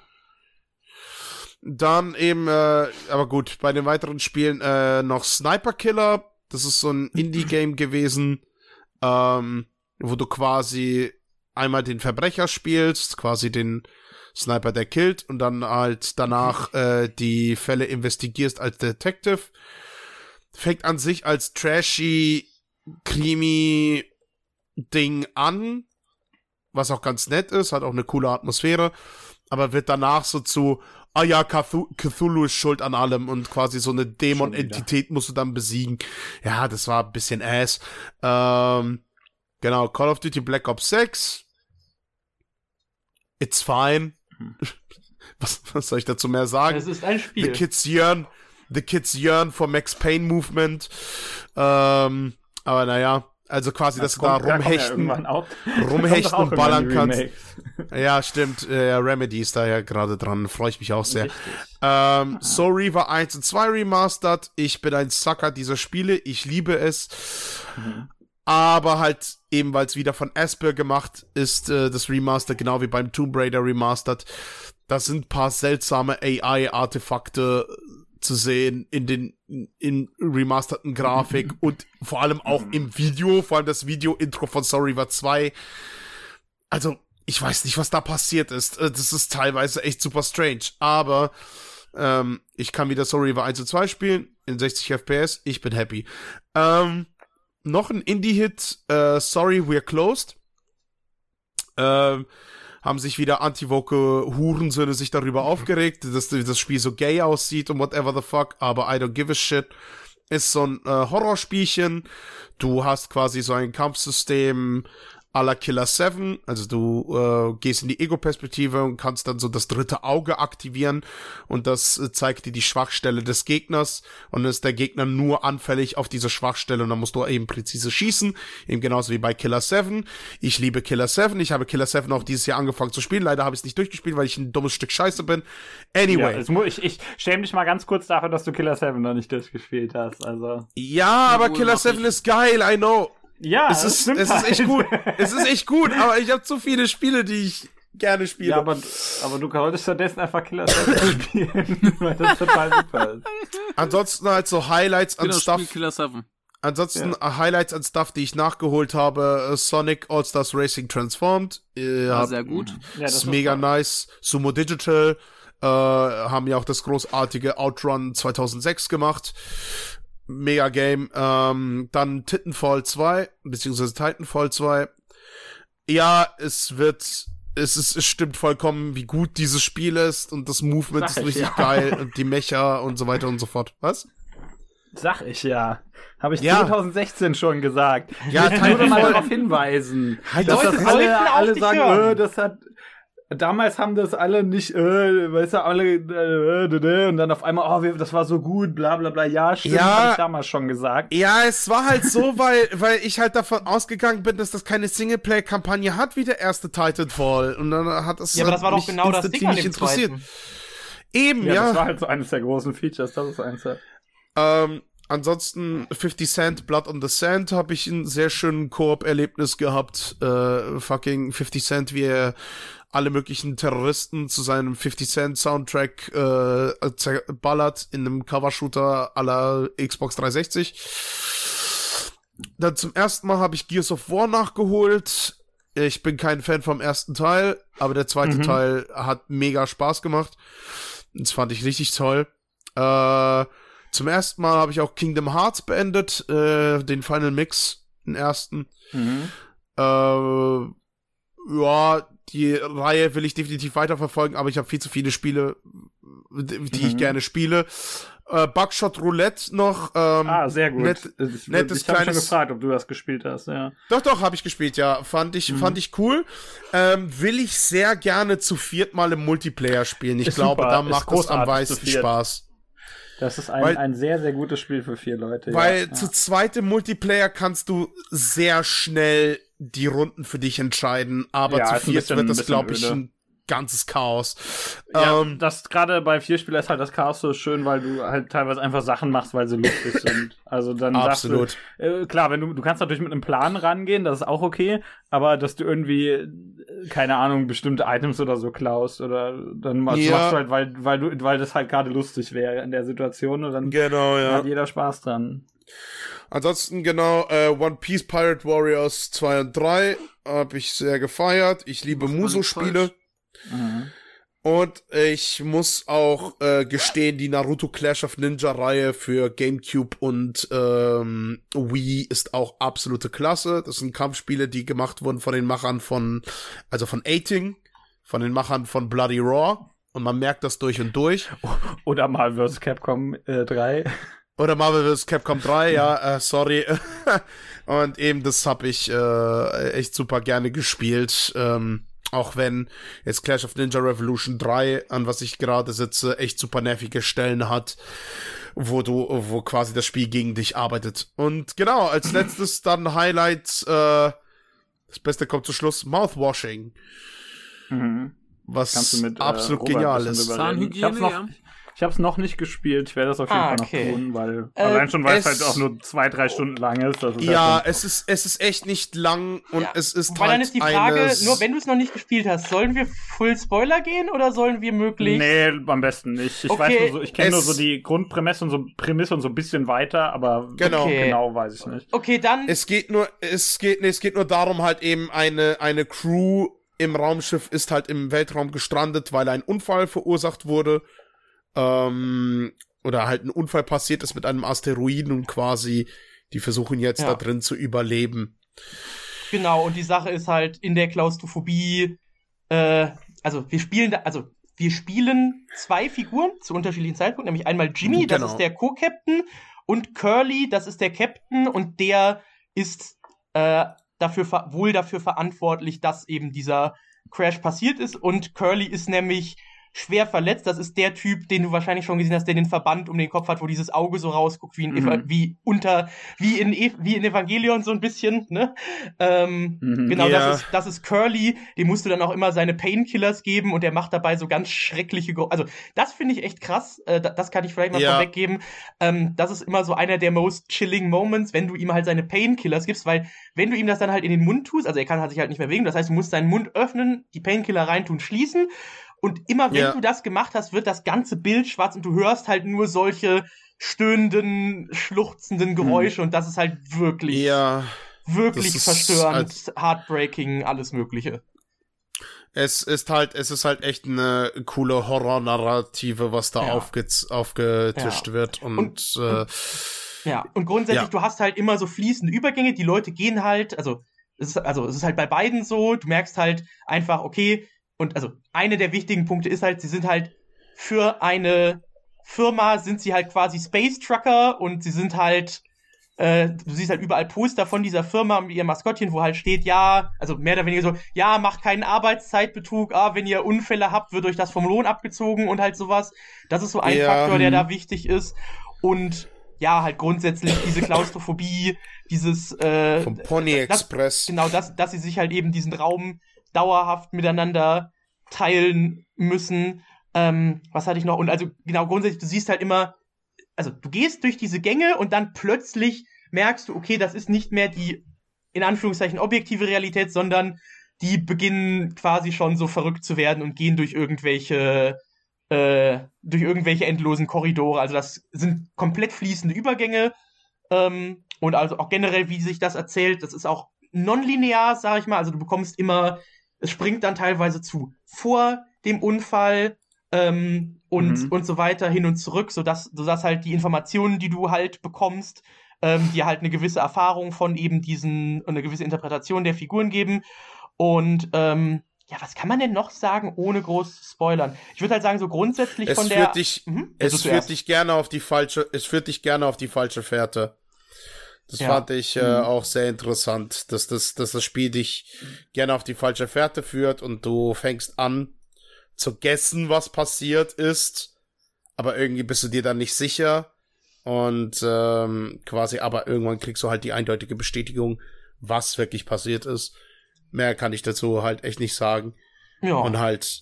Dann eben, aber gut, bei den weiteren Spielen noch Sniper Killer. Das ist so ein Indie-Game gewesen, wo du quasi einmal den Verbrecher spielst, quasi den Sniper, der killt, und dann halt danach die Fälle investigierst als Detective. Fängt an sich als trashy Krimi-Ding an, was auch ganz nett ist, hat auch eine coole Atmosphäre, aber wird danach so zu Cthulhu ist schuld an allem und quasi so eine Dämon-Entität musst du dann besiegen. Ja, das war ein bisschen ass. Genau, Call of Duty Black Ops 6. It's fine. Was soll ich dazu mehr sagen? Es ist ein Spiel. The Kids yearn for Max Payne Movement. Aber naja, also quasi, dass du da rumhechten und ballern kannst. Ja, stimmt. Remedy ist da ja gerade dran. Freue ich mich auch sehr. Soul Reaver 1 und 2 Remastered. Ich bin ein Sucker dieser Spiele. Ich liebe es. Aber halt eben, weil es wieder von Asper gemacht ist, das Remaster, genau wie beim Tomb Raider Remastered, da sind ein paar seltsame AI-Artefakte zu sehen in remasterten Grafik und vor allem auch im Video, vor allem das Video-Intro von Soul Reaver 2. Also, ich weiß nicht, was da passiert ist. Das ist teilweise echt super strange, aber ich kann wieder Soul Reaver 1 und 2 spielen in 60 FPS. Ich bin happy. Noch ein Indie-Hit, Sorry, We're Closed. Haben sich wieder anti-woke Hurensöhne sich darüber aufgeregt, dass das Spiel so gay aussieht und whatever the fuck, aber I don't give a shit. Ist so ein Horrorspielchen. Du hast quasi so ein Kampfsystem à la Killer 7, also du gehst in die Ego-Perspektive und kannst dann so das dritte Auge aktivieren und das zeigt dir die Schwachstelle des Gegners und dann ist der Gegner nur anfällig auf diese Schwachstelle und dann musst du eben präzise schießen, eben genauso wie bei Killer 7. Ich liebe Killer 7, ich habe Killer 7 auch dieses Jahr angefangen zu spielen, leider habe ich es nicht durchgespielt, weil ich ein dummes Stück Scheiße bin. Anyway. Ja, ich schäme dich mal ganz kurz dafür, dass du Killer 7 noch nicht durchgespielt hast, also. Ja, aber Killer 7 ist geil, I know. Ja, es ist echt gut. Es ist echt gut, aber ich habe zu viele Spiele, die ich gerne spiele. Ja, aber du solltest stattdessen einfach Killer 7 spielen, weil das total super ist. Ansonsten halt so Highlights an Stuff. Killer 7. Ansonsten Highlights an Stuff, die ich nachgeholt habe. Sonic All-Stars Racing Transformed. Sehr gut. Ja, das ist mega nice. Sumo Digital. haben ja auch das großartige Outrun 2006 gemacht. Mega Game. Dann Titanfall 2, beziehungsweise Titanfall 2. Ja, es stimmt vollkommen, wie gut dieses Spiel ist und das Movement ist richtig geil und die Mecha und so weiter und so fort. Was? Sag ich ja. Habe ich 2016 schon gesagt. Ja, ich würde mal darauf hinweisen, dass das alle sagen, das hat. Damals haben das alle nicht, weißt du, alle, und dann auf einmal, das war so gut, bla bla bla. Ja, stimmt, habe ich damals schon gesagt. Ja, es war halt so, weil ich halt davon ausgegangen bin, dass das keine Singleplayer-Kampagne hat wie der erste Titanfall. Und dann hat es aber das war doch genau das Ding an dem interessiert. Eben, ja. Das war halt so eines der großen Features, das ist eins. Ansonsten 50 Cent, Blood on the Sand, habe ich ein sehr schönes Koop-Erlebnis gehabt. Fucking 50 Cent, wie er alle möglichen Terroristen zu seinem 50 Cent Soundtrack ballert in einem Cover-Shooter à la Xbox 360. Dann zum ersten Mal habe ich Gears of War nachgeholt. Ich bin kein Fan vom ersten Teil, aber der zweite Teil hat mega Spaß gemacht. Das fand ich richtig toll. Zum ersten Mal habe ich auch Kingdom Hearts beendet, den Final Mix, den ersten. Ja, die Reihe will ich definitiv weiterverfolgen, aber ich habe viel zu viele Spiele, die ich gerne spiele. Buckshot Roulette noch. Sehr gut. Nettes ich habe kleines... schon gefragt, ob du das gespielt hast, ja. Doch, habe ich gespielt, ja. Fand ich cool. Will ich sehr gerne zu viert mal im Multiplayer spielen. Ich glaube, da macht es am meisten Spaß. Das ist ein sehr, sehr gutes Spiel für 4 Leute. Weil zu zweit im Multiplayer kannst du sehr schnell die Runden für dich entscheiden, aber zu viert wird das, glaube ich, ein ganzes Chaos. Ja, das gerade bei 4-Spieler ist halt das Chaos so schön, weil du halt teilweise einfach Sachen machst, weil sie lustig sind. Also dann Absolut. Sagst du, klar, wenn du kannst natürlich mit einem Plan rangehen, das ist auch okay, aber dass du irgendwie, keine Ahnung, bestimmte Items oder so klaust oder dann machst du halt, weil das halt gerade lustig wäre in der Situation und dann hat jeder Spaß dran. Ansonsten One Piece Pirate Warriors 2 und 3 habe ich sehr gefeiert. Ich liebe Muso-Spiele. Und ich muss auch gestehen, die Naruto Clash of Ninja Reihe für GameCube und Wii ist auch absolute Klasse. Das sind Kampfspiele, die gemacht wurden von den Machern von A-Ting, von den Machern von Bloody Raw. Und man merkt das durch und durch. Oder Marvel vs. Capcom 3. Oder Marvel vs. Capcom 3, ja, sorry. Und eben das habe ich echt super gerne gespielt. Auch wenn jetzt Clash of Ninja Revolution 3, an was ich gerade sitze, echt super nervige Stellen hat, wo quasi das Spiel gegen dich arbeitet. Und genau, als letztes dann Highlights, das Beste kommt zum Schluss, Mouthwashing. Was absolut genial ist. Zahnhygiene, Ich habe es noch nicht gespielt. Ich werde das auf jeden Fall noch tun, weil allein schon, weil es halt auch nur 2-3 Stunden lang ist. Das ist es ist echt nicht lang und es ist weil dann ist die Frage, nur wenn du es noch nicht gespielt hast, sollen wir Full Spoiler gehen oder sollen wir möglichst... Nee, am besten nicht. Ich weiß nur so, ich kenne nur so die Grundprämisse und so ein bisschen weiter, aber genau weiß ich nicht. Okay, dann... Es geht nur darum, halt eben eine Crew im Raumschiff ist halt im Weltraum gestrandet, weil ein Unfall verursacht wurde. Oder halt ein Unfall passiert ist mit einem Asteroiden und quasi die versuchen jetzt da drin zu überleben. Genau, und die Sache ist halt in der Klaustrophobie, wir spielen 2 Figuren zu unterschiedlichen Zeitpunkten, nämlich einmal Jimmy, das ist der Co-Captain, und Curly, das ist der Captain, und der ist dafür verantwortlich, dass eben dieser Crash passiert ist, und Curly ist nämlich schwer verletzt. Das ist der Typ, den du wahrscheinlich schon gesehen hast, der den Verband um den Kopf hat, wo dieses Auge so rausguckt, wie in Evangelion so ein bisschen, ne? Genau, das ist Curly, dem musst du dann auch immer seine Painkillers geben und der macht dabei so ganz schreckliche also das finde ich echt krass, das kann ich vielleicht mal vorweggeben. Das ist immer so einer der most chilling Moments, wenn du ihm halt seine Painkillers gibst, weil wenn du ihm das dann halt in den Mund tust, also er kann sich halt nicht mehr bewegen, das heißt, du musst seinen Mund öffnen, die Painkiller reintun, schließen. Und immer wenn du das gemacht hast, wird das ganze Bild schwarz und du hörst halt nur solche stöhnenden, schluchzenden Geräusche und das ist halt wirklich verstörend, heartbreaking, alles Mögliche. Es ist halt echt eine coole Horror-Narrative, was da aufgetischt wird. Und grundsätzlich, du hast halt immer so fließende Übergänge, die Leute gehen halt, es ist halt bei beiden so, du merkst halt einfach, okay, und also eine der wichtigen Punkte ist halt, sie sind halt für eine Firma, sind sie halt quasi Space Trucker und sie sind halt, du siehst halt überall Poster von dieser Firma mit ihrem Maskottchen, wo halt steht, ja, also mehr oder weniger so, ja, macht keinen Arbeitszeitbetrug, wenn ihr Unfälle habt, wird euch das vom Lohn abgezogen und halt sowas. Das ist so ein Faktor, der da wichtig ist. Und ja, halt grundsätzlich diese Klaustrophobie, dieses vom Pony Express. Dass sie sich halt eben diesen Raum dauerhaft miteinander teilen müssen. Was hatte ich noch? Und also genau, grundsätzlich, du siehst halt immer, also du gehst durch diese Gänge und dann plötzlich merkst du, okay, das ist nicht mehr die, in Anführungszeichen, objektive Realität, sondern die beginnen quasi schon so verrückt zu werden und gehen durch irgendwelche endlosen Korridore. Also das sind komplett fließende Übergänge. Und also auch generell, wie sich das erzählt, das ist auch nonlinear, sag ich mal. Also du bekommst immer, es springt dann teilweise zu vor dem Unfall und so weiter hin und zurück, sodass halt die Informationen, die du halt bekommst, dir halt eine gewisse Erfahrung von eben eine gewisse Interpretation der Figuren geben. Und was kann man denn noch sagen, ohne groß zu spoilern? Ich würde halt sagen, so grundsätzlich es führt dich gerne auf die falsche Fährte. Das fand ich auch sehr interessant, dass das Spiel dich gerne auf die falsche Fährte führt und du fängst an zu guessen, was passiert ist, aber irgendwie bist du dir dann nicht sicher und aber irgendwann kriegst du halt die eindeutige Bestätigung, was wirklich passiert ist. Mehr kann ich dazu halt echt nicht sagen. Ja. Und halt,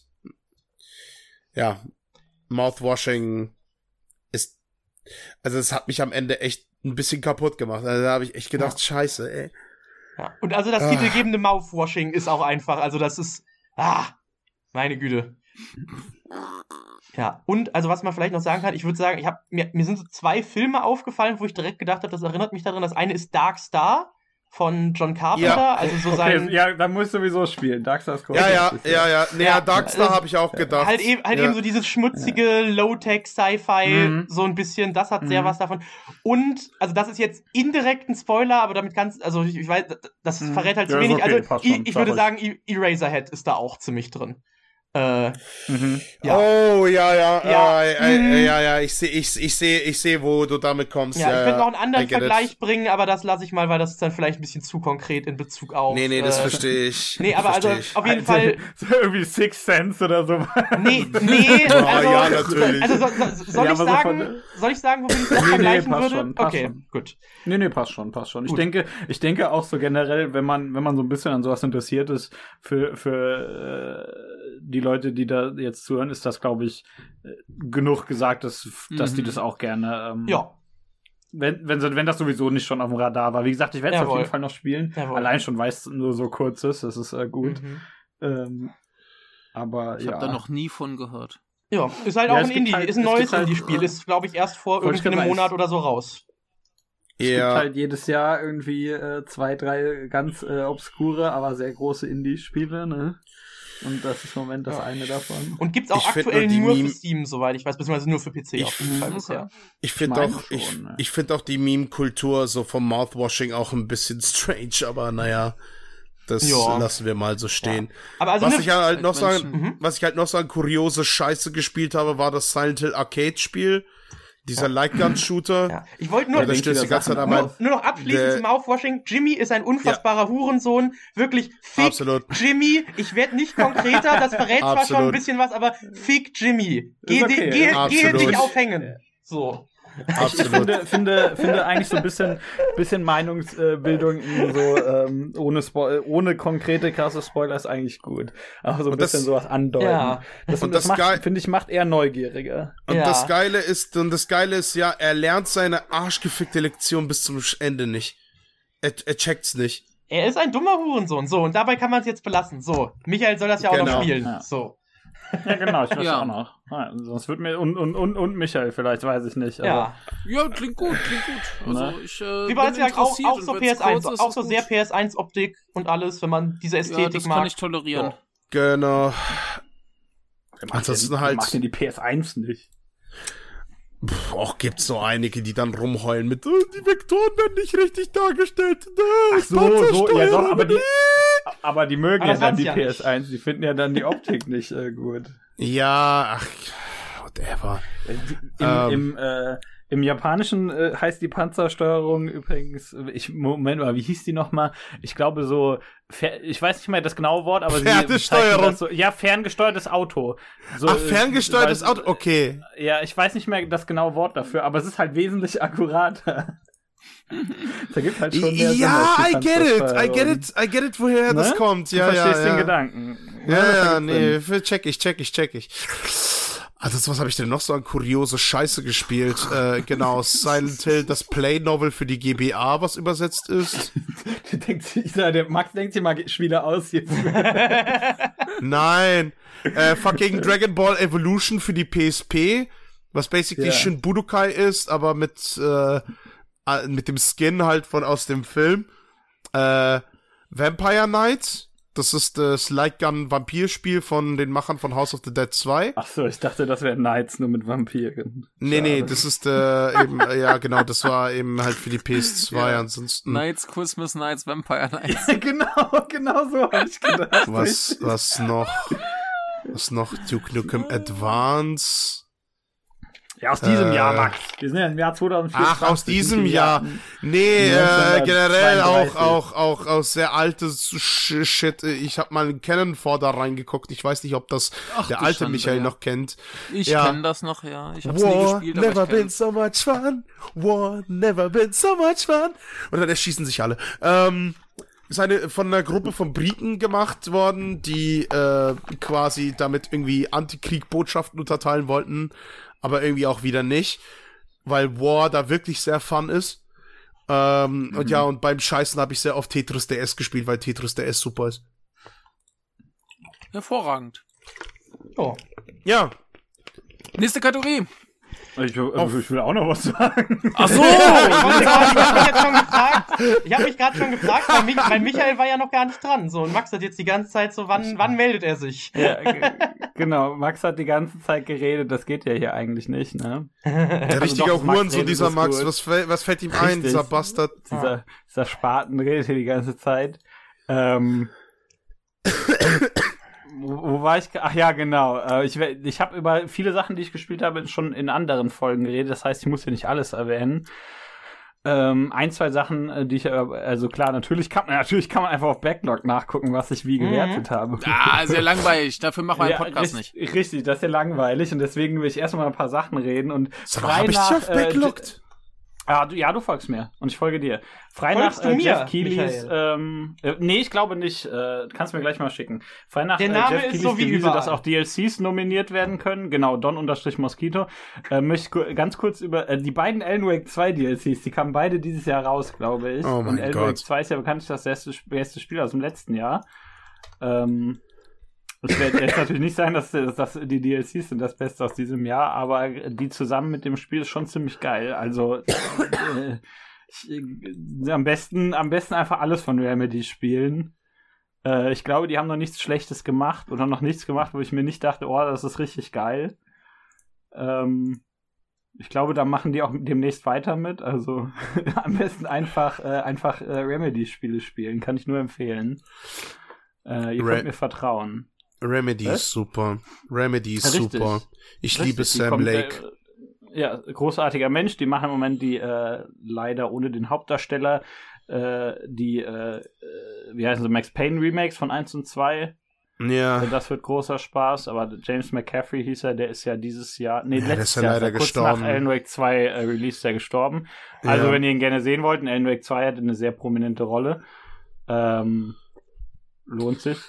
Mouthwashing ist, also es hat mich am Ende echt ein bisschen kaputt gemacht. Also da habe ich echt gedacht, scheiße, ey. Ja. Und also das titelgebende Mouthwashing ist auch einfach, also das ist, meine Güte. Ja, und also was man vielleicht noch sagen kann, ich würde sagen, mir sind so 2 Filme aufgefallen, wo ich direkt gedacht habe, das erinnert mich daran. Das eine ist Dark Star von John Carpenter, also so sein... Ja, da muss sowieso spielen. Dark Star ist cool. Dark Star habe ich auch gedacht. Halt eben so dieses schmutzige Low-Tech-Sci-Fi, so ein bisschen, das hat sehr was davon. Und, also das ist jetzt indirekt ein Spoiler, aber damit kannst, also ich weiß, das verrät halt zu wenig. Okay, also ich würde sagen, Eraserhead ist da auch ziemlich drin. Oh, ich sehe, wo du damit kommst. Ja, ich könnte noch einen anderen Vergleich bringen, aber das lasse ich mal, weil das ist dann vielleicht ein bisschen zu konkret in Bezug auf... Nee, das verstehe ich. Nee, aber also auf jeden Fall... So irgendwie Sixth Sense oder so. Nee, also... Ja, natürlich. Also soll ich sagen, womit ich das vergleichen würde? Okay, gut. Nee, passt schon. Ich denke auch so generell, wenn man so ein bisschen an sowas interessiert ist, für die Leute, die da jetzt zuhören, ist das, glaube ich, genug gesagt, dass die das auch gerne wenn das sowieso nicht schon auf dem Radar war. Wie gesagt, ich werde es auf jeden Fall noch spielen. Jawohl. Allein schon, weil es nur so kurz ist. Das ist gut. Aber ich habe da noch nie von gehört. Ja, ist halt auch ein Indie, ist ein neues Indie-Spiel. Ist, glaube ich, erst vor irgendwie einem Monat oder so raus. Es gibt halt jedes Jahr irgendwie 2, 3 ganz obskure, aber sehr große Indie-Spiele, ne? Und das ist im Moment das eine davon. Und gibt's auch aktuell nur für Steam, soweit ich weiß, beziehungsweise nur für PC auf jeden Fall bisher. Ich finde auch die Meme-Kultur so vom Mouthwashing auch ein bisschen strange, aber naja, das lassen wir mal so stehen. Ja. Aber also was ich halt noch so an kuriose Scheiße gespielt habe, war das Silent Hill Arcade-Spiel. Dieser Light-Gun-Shooter. Ja. Ich wollte nur noch abschließend zum Mouthwashing. Jimmy ist ein unfassbarer Hurensohn. Wirklich, fick Jimmy. Ich werde nicht konkreter, das verrät zwar schon ein bisschen was, aber fick Jimmy. Geh dich aufhängen. So. Absolut. Ich finde eigentlich so ein bisschen Meinungsbildung so ohne konkrete krasse Spoiler ist eigentlich gut. Aber so ein bisschen sowas andeuten. Ja. Das macht eher neugieriger. Und das Geile ist ja, er lernt seine arschgefickte Lektion bis zum Ende nicht. Er checkt's nicht. Er ist ein dummer Hurensohn. So, und dabei kann man es jetzt belassen. So, Michael soll das ja auch noch spielen. Ja. So. Ja, genau, ich weiß auch noch. Ja, sonst wird mir und Michael vielleicht, weiß ich nicht. Aber ja, klingt gut. Also ich wie war das ja auch so PS1, auch so sehr PS1-Optik und alles, wenn man diese Ästhetik mag. Das kann ich tolerieren. Genau. Ansonsten halt. Macht denn die PS1 nicht? Auch gibt's so einige, die dann rumheulen mit, die Vektoren werden nicht richtig dargestellt. Ach so, ja doch, aber die mögen ja dann die PS1, nicht. Die finden ja dann die Optik nicht gut. Ja, whatever. Im Japanischen heißt die Panzersteuerung übrigens, Moment mal, wie hieß die nochmal? Ich glaube so, ich weiß nicht mehr das genaue Wort, aber Fernsteuerung. So, ja, ferngesteuertes Auto. So, ferngesteuertes Auto, okay. Ja, ich weiß nicht mehr das genaue Wort dafür, aber es ist halt wesentlich akkurater. Da gibt halt schon mehr Sinn, I get it, woher das kommt. Ja, du verstehst den Gedanken. Check ich. Also, was habe ich denn noch so an kuriose Scheiße gespielt? Genau, Silent Hill, das Play-Novel für die GBA, was übersetzt ist. Der Max denkt sich mal Spiele aus jetzt. Nein. Fucking Dragon Ball Evolution für die PSP, was basically Shin Budokai ist, aber mit dem Skin halt aus dem Film. Vampire Knight. Das ist das Lightgun-Vampirspiel von den Machern von House of the Dead 2. Ach so, ich dachte, das wäre Knights nur mit Vampiren. Nee, das ist eben, ja genau, das war eben halt für die PS2, ansonsten. Knights, Christmas Knights, Vampire Knights. genau so hab ich gedacht. Was noch? Duke Nukem Advance. Ja, aus diesem Jahr, Max. Wir sind ja im Jahr 2024. Ach, aus diesem Jahr. Nee, generell auch aus sehr altes Shit. Ich habe mal in Cannon da reingeguckt. Ich weiß nicht, ob das der alte Schande, Michael noch kennt. Ich kenne das noch, ja. Ich hab's nie gespielt, aber never been so much fun. War never been so much fun. Und dann erschießen sich alle. Ist von einer Gruppe von Briten gemacht worden, die quasi damit irgendwie Antikrieg-Botschaften unterteilen wollten. Aber irgendwie auch wieder nicht, weil War da wirklich sehr fun ist. Und beim Scheißen habe ich sehr oft Tetris DS gespielt, weil Tetris DS super ist. Hervorragend. Oh. Ja. Nächste Kategorie. Ich will auch noch was sagen. Ach so! Ich habe mich gerade schon gefragt, weil Michael war ja noch gar nicht dran. So, und Max hat jetzt die ganze Zeit so, wann meldet er sich? Ja, genau, Max hat die ganze Zeit geredet, das geht ja hier eigentlich nicht, ne? Der richtige Hurensohn, dieser Max, was fällt ihm ein, dieser Bastard? Dieser Spaten redet hier die ganze Zeit. Wo war ich? Ach ja, genau. Ich habe über viele Sachen, die ich gespielt habe, schon in anderen Folgen geredet. Das heißt, ich muss hier nicht alles erwähnen. 2 Sachen, die ich, also klar, natürlich kann man einfach auf Backlog nachgucken, was ich wie gewertet habe. Ah, sehr langweilig. Dafür machen wir einen Podcast nicht. Richtig, das ist ja langweilig und deswegen will ich erstmal ein paar Sachen reden und hab ich dich auf Backloggt? Ja, du folgst mir und ich folge dir. Frei nach Jeff Keighley's, nee, ich glaube nicht, kannst mir gleich mal schicken. Frei nach Jeff Keighley's so Devise, dass auch DLCs nominiert werden können, genau, Don_Mosquito, möchte ich ganz kurz über die beiden Alan Wake 2 DLCs, die kamen beide dieses Jahr raus, glaube ich. Oh mein und Alan Wake 2 ist ja bekanntlich das beste Spiel aus dem letzten Jahr. Es wird jetzt natürlich nicht sein, dass die DLCs sind das Beste aus diesem Jahr, aber die zusammen mit dem Spiel ist schon ziemlich geil. Also am besten einfach alles von Remedy spielen. Ich glaube, die haben noch nichts Schlechtes gemacht oder noch nichts gemacht, wo ich mir nicht dachte, oh, das ist richtig geil. Ich glaube, da machen die auch demnächst weiter mit. Also am besten einfach Remedy-Spiele spielen, kann ich nur empfehlen. Ihr könnt mir vertrauen. Remedy ist super. Super. Ich liebe Sam Lake. Großartiger Mensch. Die machen im Moment die leider ohne den Hauptdarsteller wie heißen sie, Max Payne Remakes von 1 und 2. Ja. Das wird großer Spaß, aber James McCaffrey hieß er, der ist ja dieses Jahr, letztes Jahr, leider kurz gestorben. nach Alan Wake 2 Release ist er gestorben. Also wenn ihr ihn gerne sehen wollt, Alan Wake 2 hatte eine sehr prominente Rolle. Lohnt sich.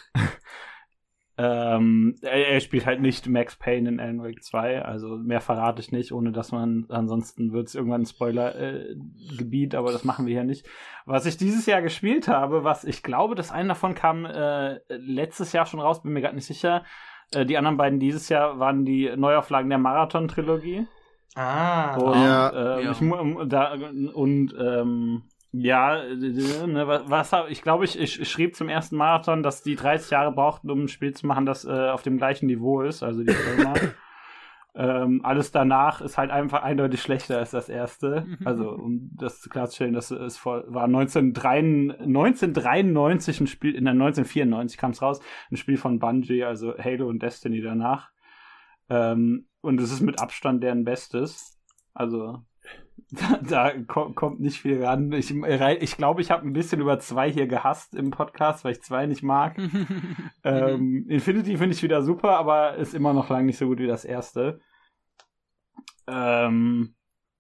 Er spielt halt nicht Max Payne in Alan Wake 2, also mehr verrate ich nicht, ohne dass ansonsten wird es irgendwann ein Spoiler-Gebiet, aber das machen wir hier nicht. Was ich dieses Jahr gespielt habe, ich glaube, dass einer davon kam letztes Jahr schon raus, bin mir gerade nicht sicher. Die anderen beiden dieses Jahr waren die Neuauflagen der Marathon-Trilogie. Ah. Und, Ja, ich glaube, ich schrieb zum ersten Marathon, dass die 30 Jahre brauchten, um ein Spiel zu machen, das auf dem gleichen Niveau ist, also die Firma. Alles danach ist halt einfach eindeutig schlechter als das erste. Also, um das klarzustellen, das war 1993 ein Spiel, in der 1994 kam es raus, ein Spiel von Bungie, also Halo und Destiny danach. Und es ist mit Abstand deren Bestes. Also, da kommt nicht viel ran. Ich glaube, ich habe ein bisschen über 2 hier gehasst im Podcast, weil ich 2 nicht mag. Infinity finde ich wieder super, aber ist immer noch lange nicht so gut wie das erste. Ich habe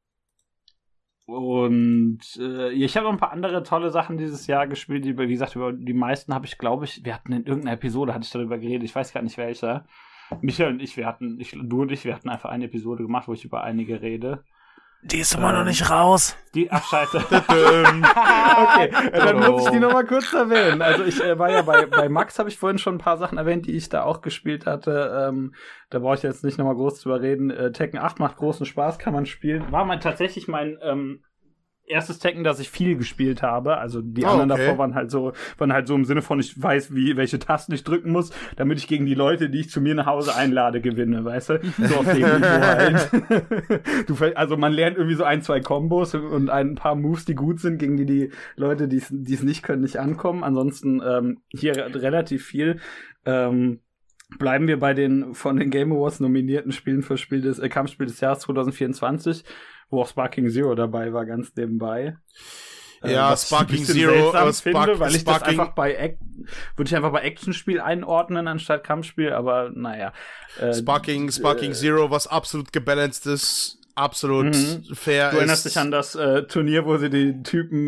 noch ein paar andere tolle Sachen dieses Jahr gespielt. Wie gesagt, über die meisten habe ich, glaube ich, wir hatten in irgendeiner Episode, hatte ich darüber geredet, ich weiß gar nicht welcher. Michael und ich, wir hatten einfach eine Episode gemacht, wo ich über einige rede. Die ist immer noch nicht raus. Ach, scheiße. Okay, dann muss ich die nochmal kurz erwähnen. Also ich war ja bei Max, habe ich vorhin schon ein paar Sachen erwähnt, die ich da auch gespielt hatte. Da brauche ich jetzt nicht nochmal groß drüber reden. Tekken 8 macht großen Spaß, kann man spielen. War tatsächlich mein erstes Tekken, das ich viel gespielt habe. Also die anderen davor waren halt so im Sinne von, ich weiß, welche Tasten ich drücken muss, damit ich gegen die Leute, die ich zu mir nach Hause einlade, gewinne, weißt du? So auf dem Niveau halt. Also man lernt irgendwie so 1, 2 Kombos und ein paar Moves, die gut sind, gegen die Leute, die es nicht können, nicht ankommen. Ansonsten hier relativ viel. Bleiben wir bei den von den Game Awards nominierten Spielen für Kampfspiel des Jahres 2024, wo auch Sparking Zero dabei war, ganz nebenbei. Ja, Sparking Zero, weil ich das einfach würde ich einfach bei Actionspiel einordnen anstatt Kampfspiel, aber naja. Sparking Zero, was absolut gebalanced ist, absolut fair ist. Du erinnerst dich an das Turnier, wo sie den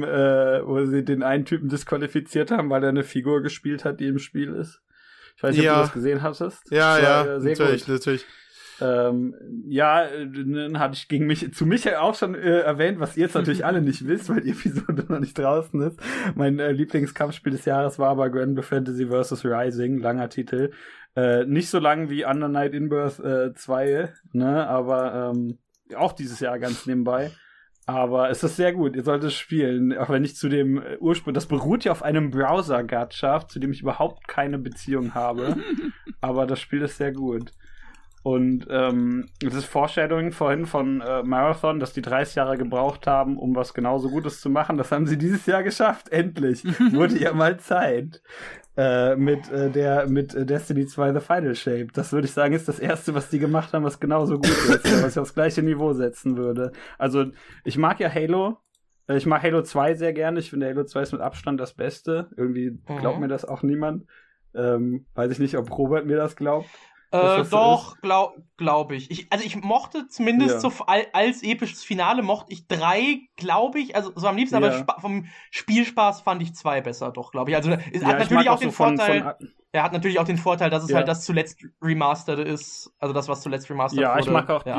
einen Typen disqualifiziert haben, weil er eine Figur gespielt hat, die im Spiel ist. Ich weiß nicht, ob du das gesehen hattest. Ja, natürlich. Dann hatte ich zu Michael auch schon erwähnt, was ihr jetzt natürlich alle nicht wisst, weil die Episode noch nicht draußen ist. Mein Lieblingskampfspiel des Jahres war aber Grand Blue Fantasy vs. Rising, langer Titel. Nicht so lang wie Under Night In-Birth 2, ne, aber auch dieses Jahr ganz nebenbei. Aber es ist sehr gut, ihr solltet es spielen, auch wenn ich zu dem Ursprung, das beruht ja auf einem Browser-Gatschaft, zu dem ich überhaupt keine Beziehung habe, aber das Spiel ist sehr gut. Und das ist Foreshadowing vorhin von Marathon, dass die 30 Jahre gebraucht haben, um was genauso Gutes zu machen. Das haben sie dieses Jahr geschafft, endlich. Wurde ja mal Zeit. Mit Destiny 2 The Final Shape. Das würde ich sagen, ist das erste, was die gemacht haben, was genauso gut ist, was ich aufs gleiche Niveau setzen würde. Also, ich mag ja Halo. Ich mag Halo 2 sehr gerne. Ich finde, Halo 2 ist mit Abstand das Beste. Irgendwie glaubt mir das auch niemand. Weiß ich nicht, ob Robert mir das glaubt. Doch, glaube ich. Ich mochte zumindest so als episches Finale mochte ich 3, glaube ich, also so am liebsten, aber vom Spielspaß fand ich 2 besser, doch, glaube ich. Also es hat natürlich auch den Vorteil, er hat natürlich auch den Vorteil, dass es halt das zuletzt Remasterte ist, also das, was zuletzt remastered wurde. Ja, ich mag auch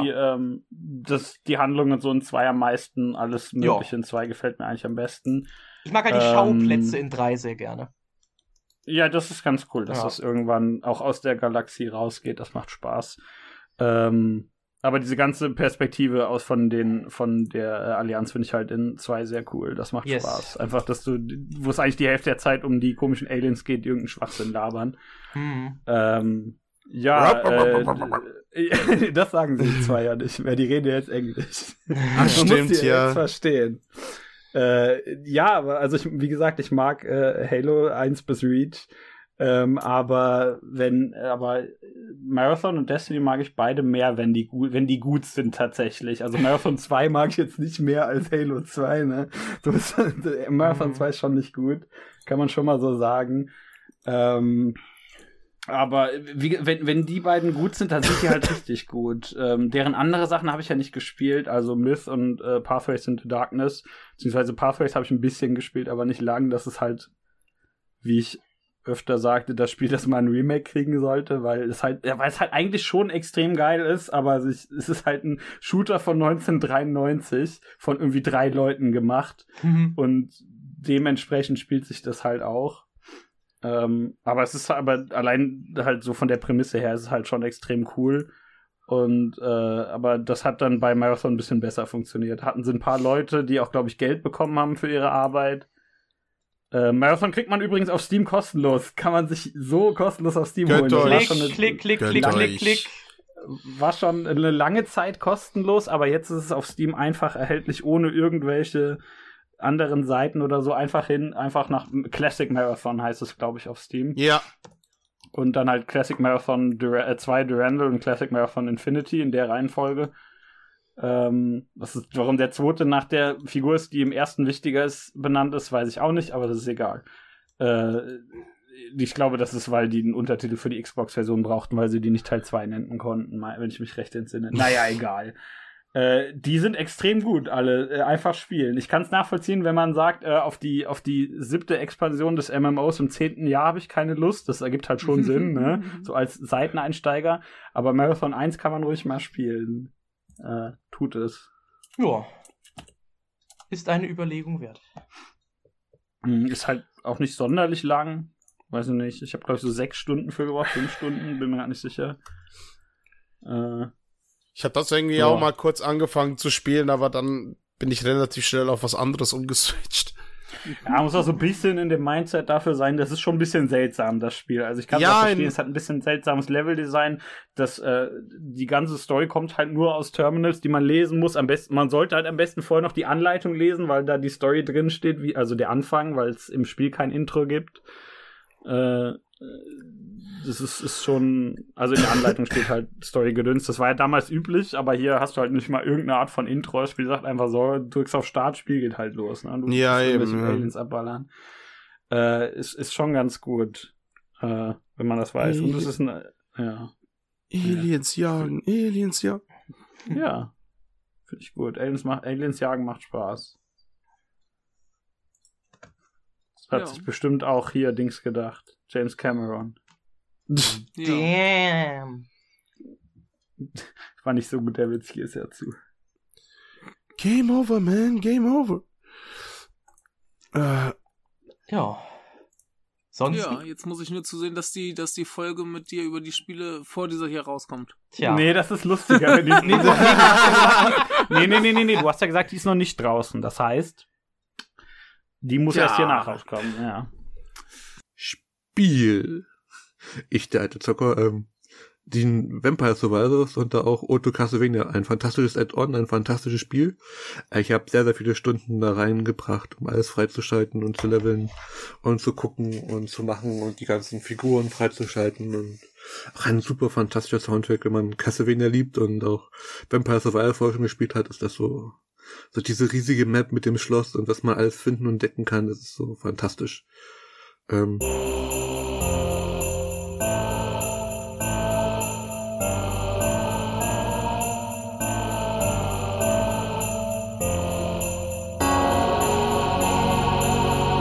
die Handlung und so in 2 am meisten, alles mögliche in 2 gefällt mir eigentlich am besten. Ich mag halt die Schauplätze in 3 sehr gerne. Ja, das ist ganz cool, dass das irgendwann auch aus der Galaxie rausgeht. Das macht Spaß. Aber diese ganze Perspektive von der Allianz finde ich halt in 2 sehr cool. Das macht Spaß. Einfach, wo es eigentlich die Hälfte der Zeit um die komischen Aliens geht, die irgendeinen Schwachsinn labern. Das sagen sie 2 ja nicht mehr. Die reden jetzt Englisch. Ach, stimmt, muss jetzt verstehen. Aber also wie gesagt, ich mag Halo 1 bis Reach, aber Marathon und Destiny mag ich beide mehr, wenn die gut sind tatsächlich. Also Marathon 2 mag ich jetzt nicht mehr als Halo 2, ne? So ist, Marathon 2 ist schon nicht gut, kann man schon mal so sagen. Aber wenn die beiden gut sind, dann sind die halt richtig gut. Deren andere Sachen habe ich ja nicht gespielt, also Myth und Pathways into Darkness. Beziehungsweise Pathways habe ich ein bisschen gespielt, aber nicht lang. Das ist halt, wie ich öfter sagte, das Spiel, das man ein Remake kriegen sollte, weil es halt eigentlich schon extrem geil ist, aber es ist halt ein Shooter von 1993 von irgendwie 3 Leuten gemacht. Und dementsprechend spielt sich das halt auch. Aber es ist allein halt so von der Prämisse her ist es halt schon extrem cool. Und aber das hat dann bei Marathon ein bisschen besser funktioniert. Hatten sie ein paar Leute, die auch, glaube ich, Geld bekommen haben für ihre Arbeit. Marathon kriegt man übrigens auf Steam kostenlos. Kann man sich so kostenlos auf Steam holen. Klick. War schon eine lange Zeit kostenlos, aber jetzt ist es auf Steam einfach erhältlich, ohne irgendwelche anderen Seiten oder so. Einfach nach Classic Marathon heißt es, glaube ich, auf Steam. Ja. Und dann halt Classic Marathon 2 Durandal und Classic Marathon Infinity in der Reihenfolge. Warum der zweite nach der Figur ist, die im ersten wichtiger ist, benannt ist, weiß ich auch nicht, aber das ist egal. Ich glaube, das ist, weil die einen Untertitel für die Xbox-Version brauchten, weil sie die nicht Teil 2 nennen konnten, wenn ich mich recht entsinne. Naja, egal. Die sind extrem gut, alle. Einfach spielen. Ich kann es nachvollziehen, wenn man sagt, auf die 7. Expansion des MMOs im 10. Jahr habe ich keine Lust. Das ergibt halt schon Sinn, ne? So als Seiteneinsteiger. Aber Marathon 1 kann man ruhig mal spielen. Tut es. Ja. Ist eine Überlegung wert. Ist halt auch nicht sonderlich lang. Weiß ich nicht. Ich habe, glaube ich, so 6 Stunden für gebraucht, 5 Stunden, bin mir gar nicht sicher. Ich habe das irgendwie auch mal kurz angefangen zu spielen, aber dann bin ich relativ schnell auf was anderes umgeswitcht. Ja, muss auch so ein bisschen in dem Mindset dafür sein, das ist schon ein bisschen seltsam, das Spiel. Also ich kann es auch verstehen, es hat ein bisschen seltsames Leveldesign, die ganze Story kommt halt nur aus Terminals, die man lesen muss. Man sollte halt am besten vorher noch die Anleitung lesen, weil da die Story drin steht, also der Anfang, weil es im Spiel kein Intro gibt. Das ist schon, also in der Anleitung steht halt Story-Gedöns. Das war ja damals üblich, aber hier hast du halt nicht mal irgendeine Art von Intro. Das Spiel sagt einfach so, drückst auf Start, Spiel geht halt los. Ne? Du musst irgendwelche Aliens abballern. Ist schon ganz gut, wenn man das weiß. Und es ist Aliens jagen. Ja, finde ich gut. Aliens jagen macht Spaß. Das hat sich bestimmt auch hier Dings gedacht. James Cameron. Damn. War nicht so gut, der Witz, hier ist ja zu. Game over, man, game over. Ja. Sonst? Ja, jetzt muss ich nur zusehen, dass die Folge mit dir über die Spiele vor dieser hier rauskommt. Tja. Nee, das ist lustiger. Nee, du hast ja gesagt, die ist noch nicht draußen. Das heißt, die muss erst hier nach rauskommen, ja. Spiel. Ich, der alte Zocker, die Vampire Survivors und da auch Otto Castlevania, ein fantastisches Add-on, ein fantastisches Spiel. Ich habe sehr, sehr viele Stunden da reingebracht, um alles freizuschalten und zu leveln und zu gucken und zu machen und die ganzen Figuren freizuschalten und auch ein super fantastischer Soundtrack, wenn man Castlevania liebt und auch Vampire Survivors vorher schon gespielt hat, ist das so diese riesige Map mit dem Schloss und was man alles finden und entdecken kann, das ist so fantastisch.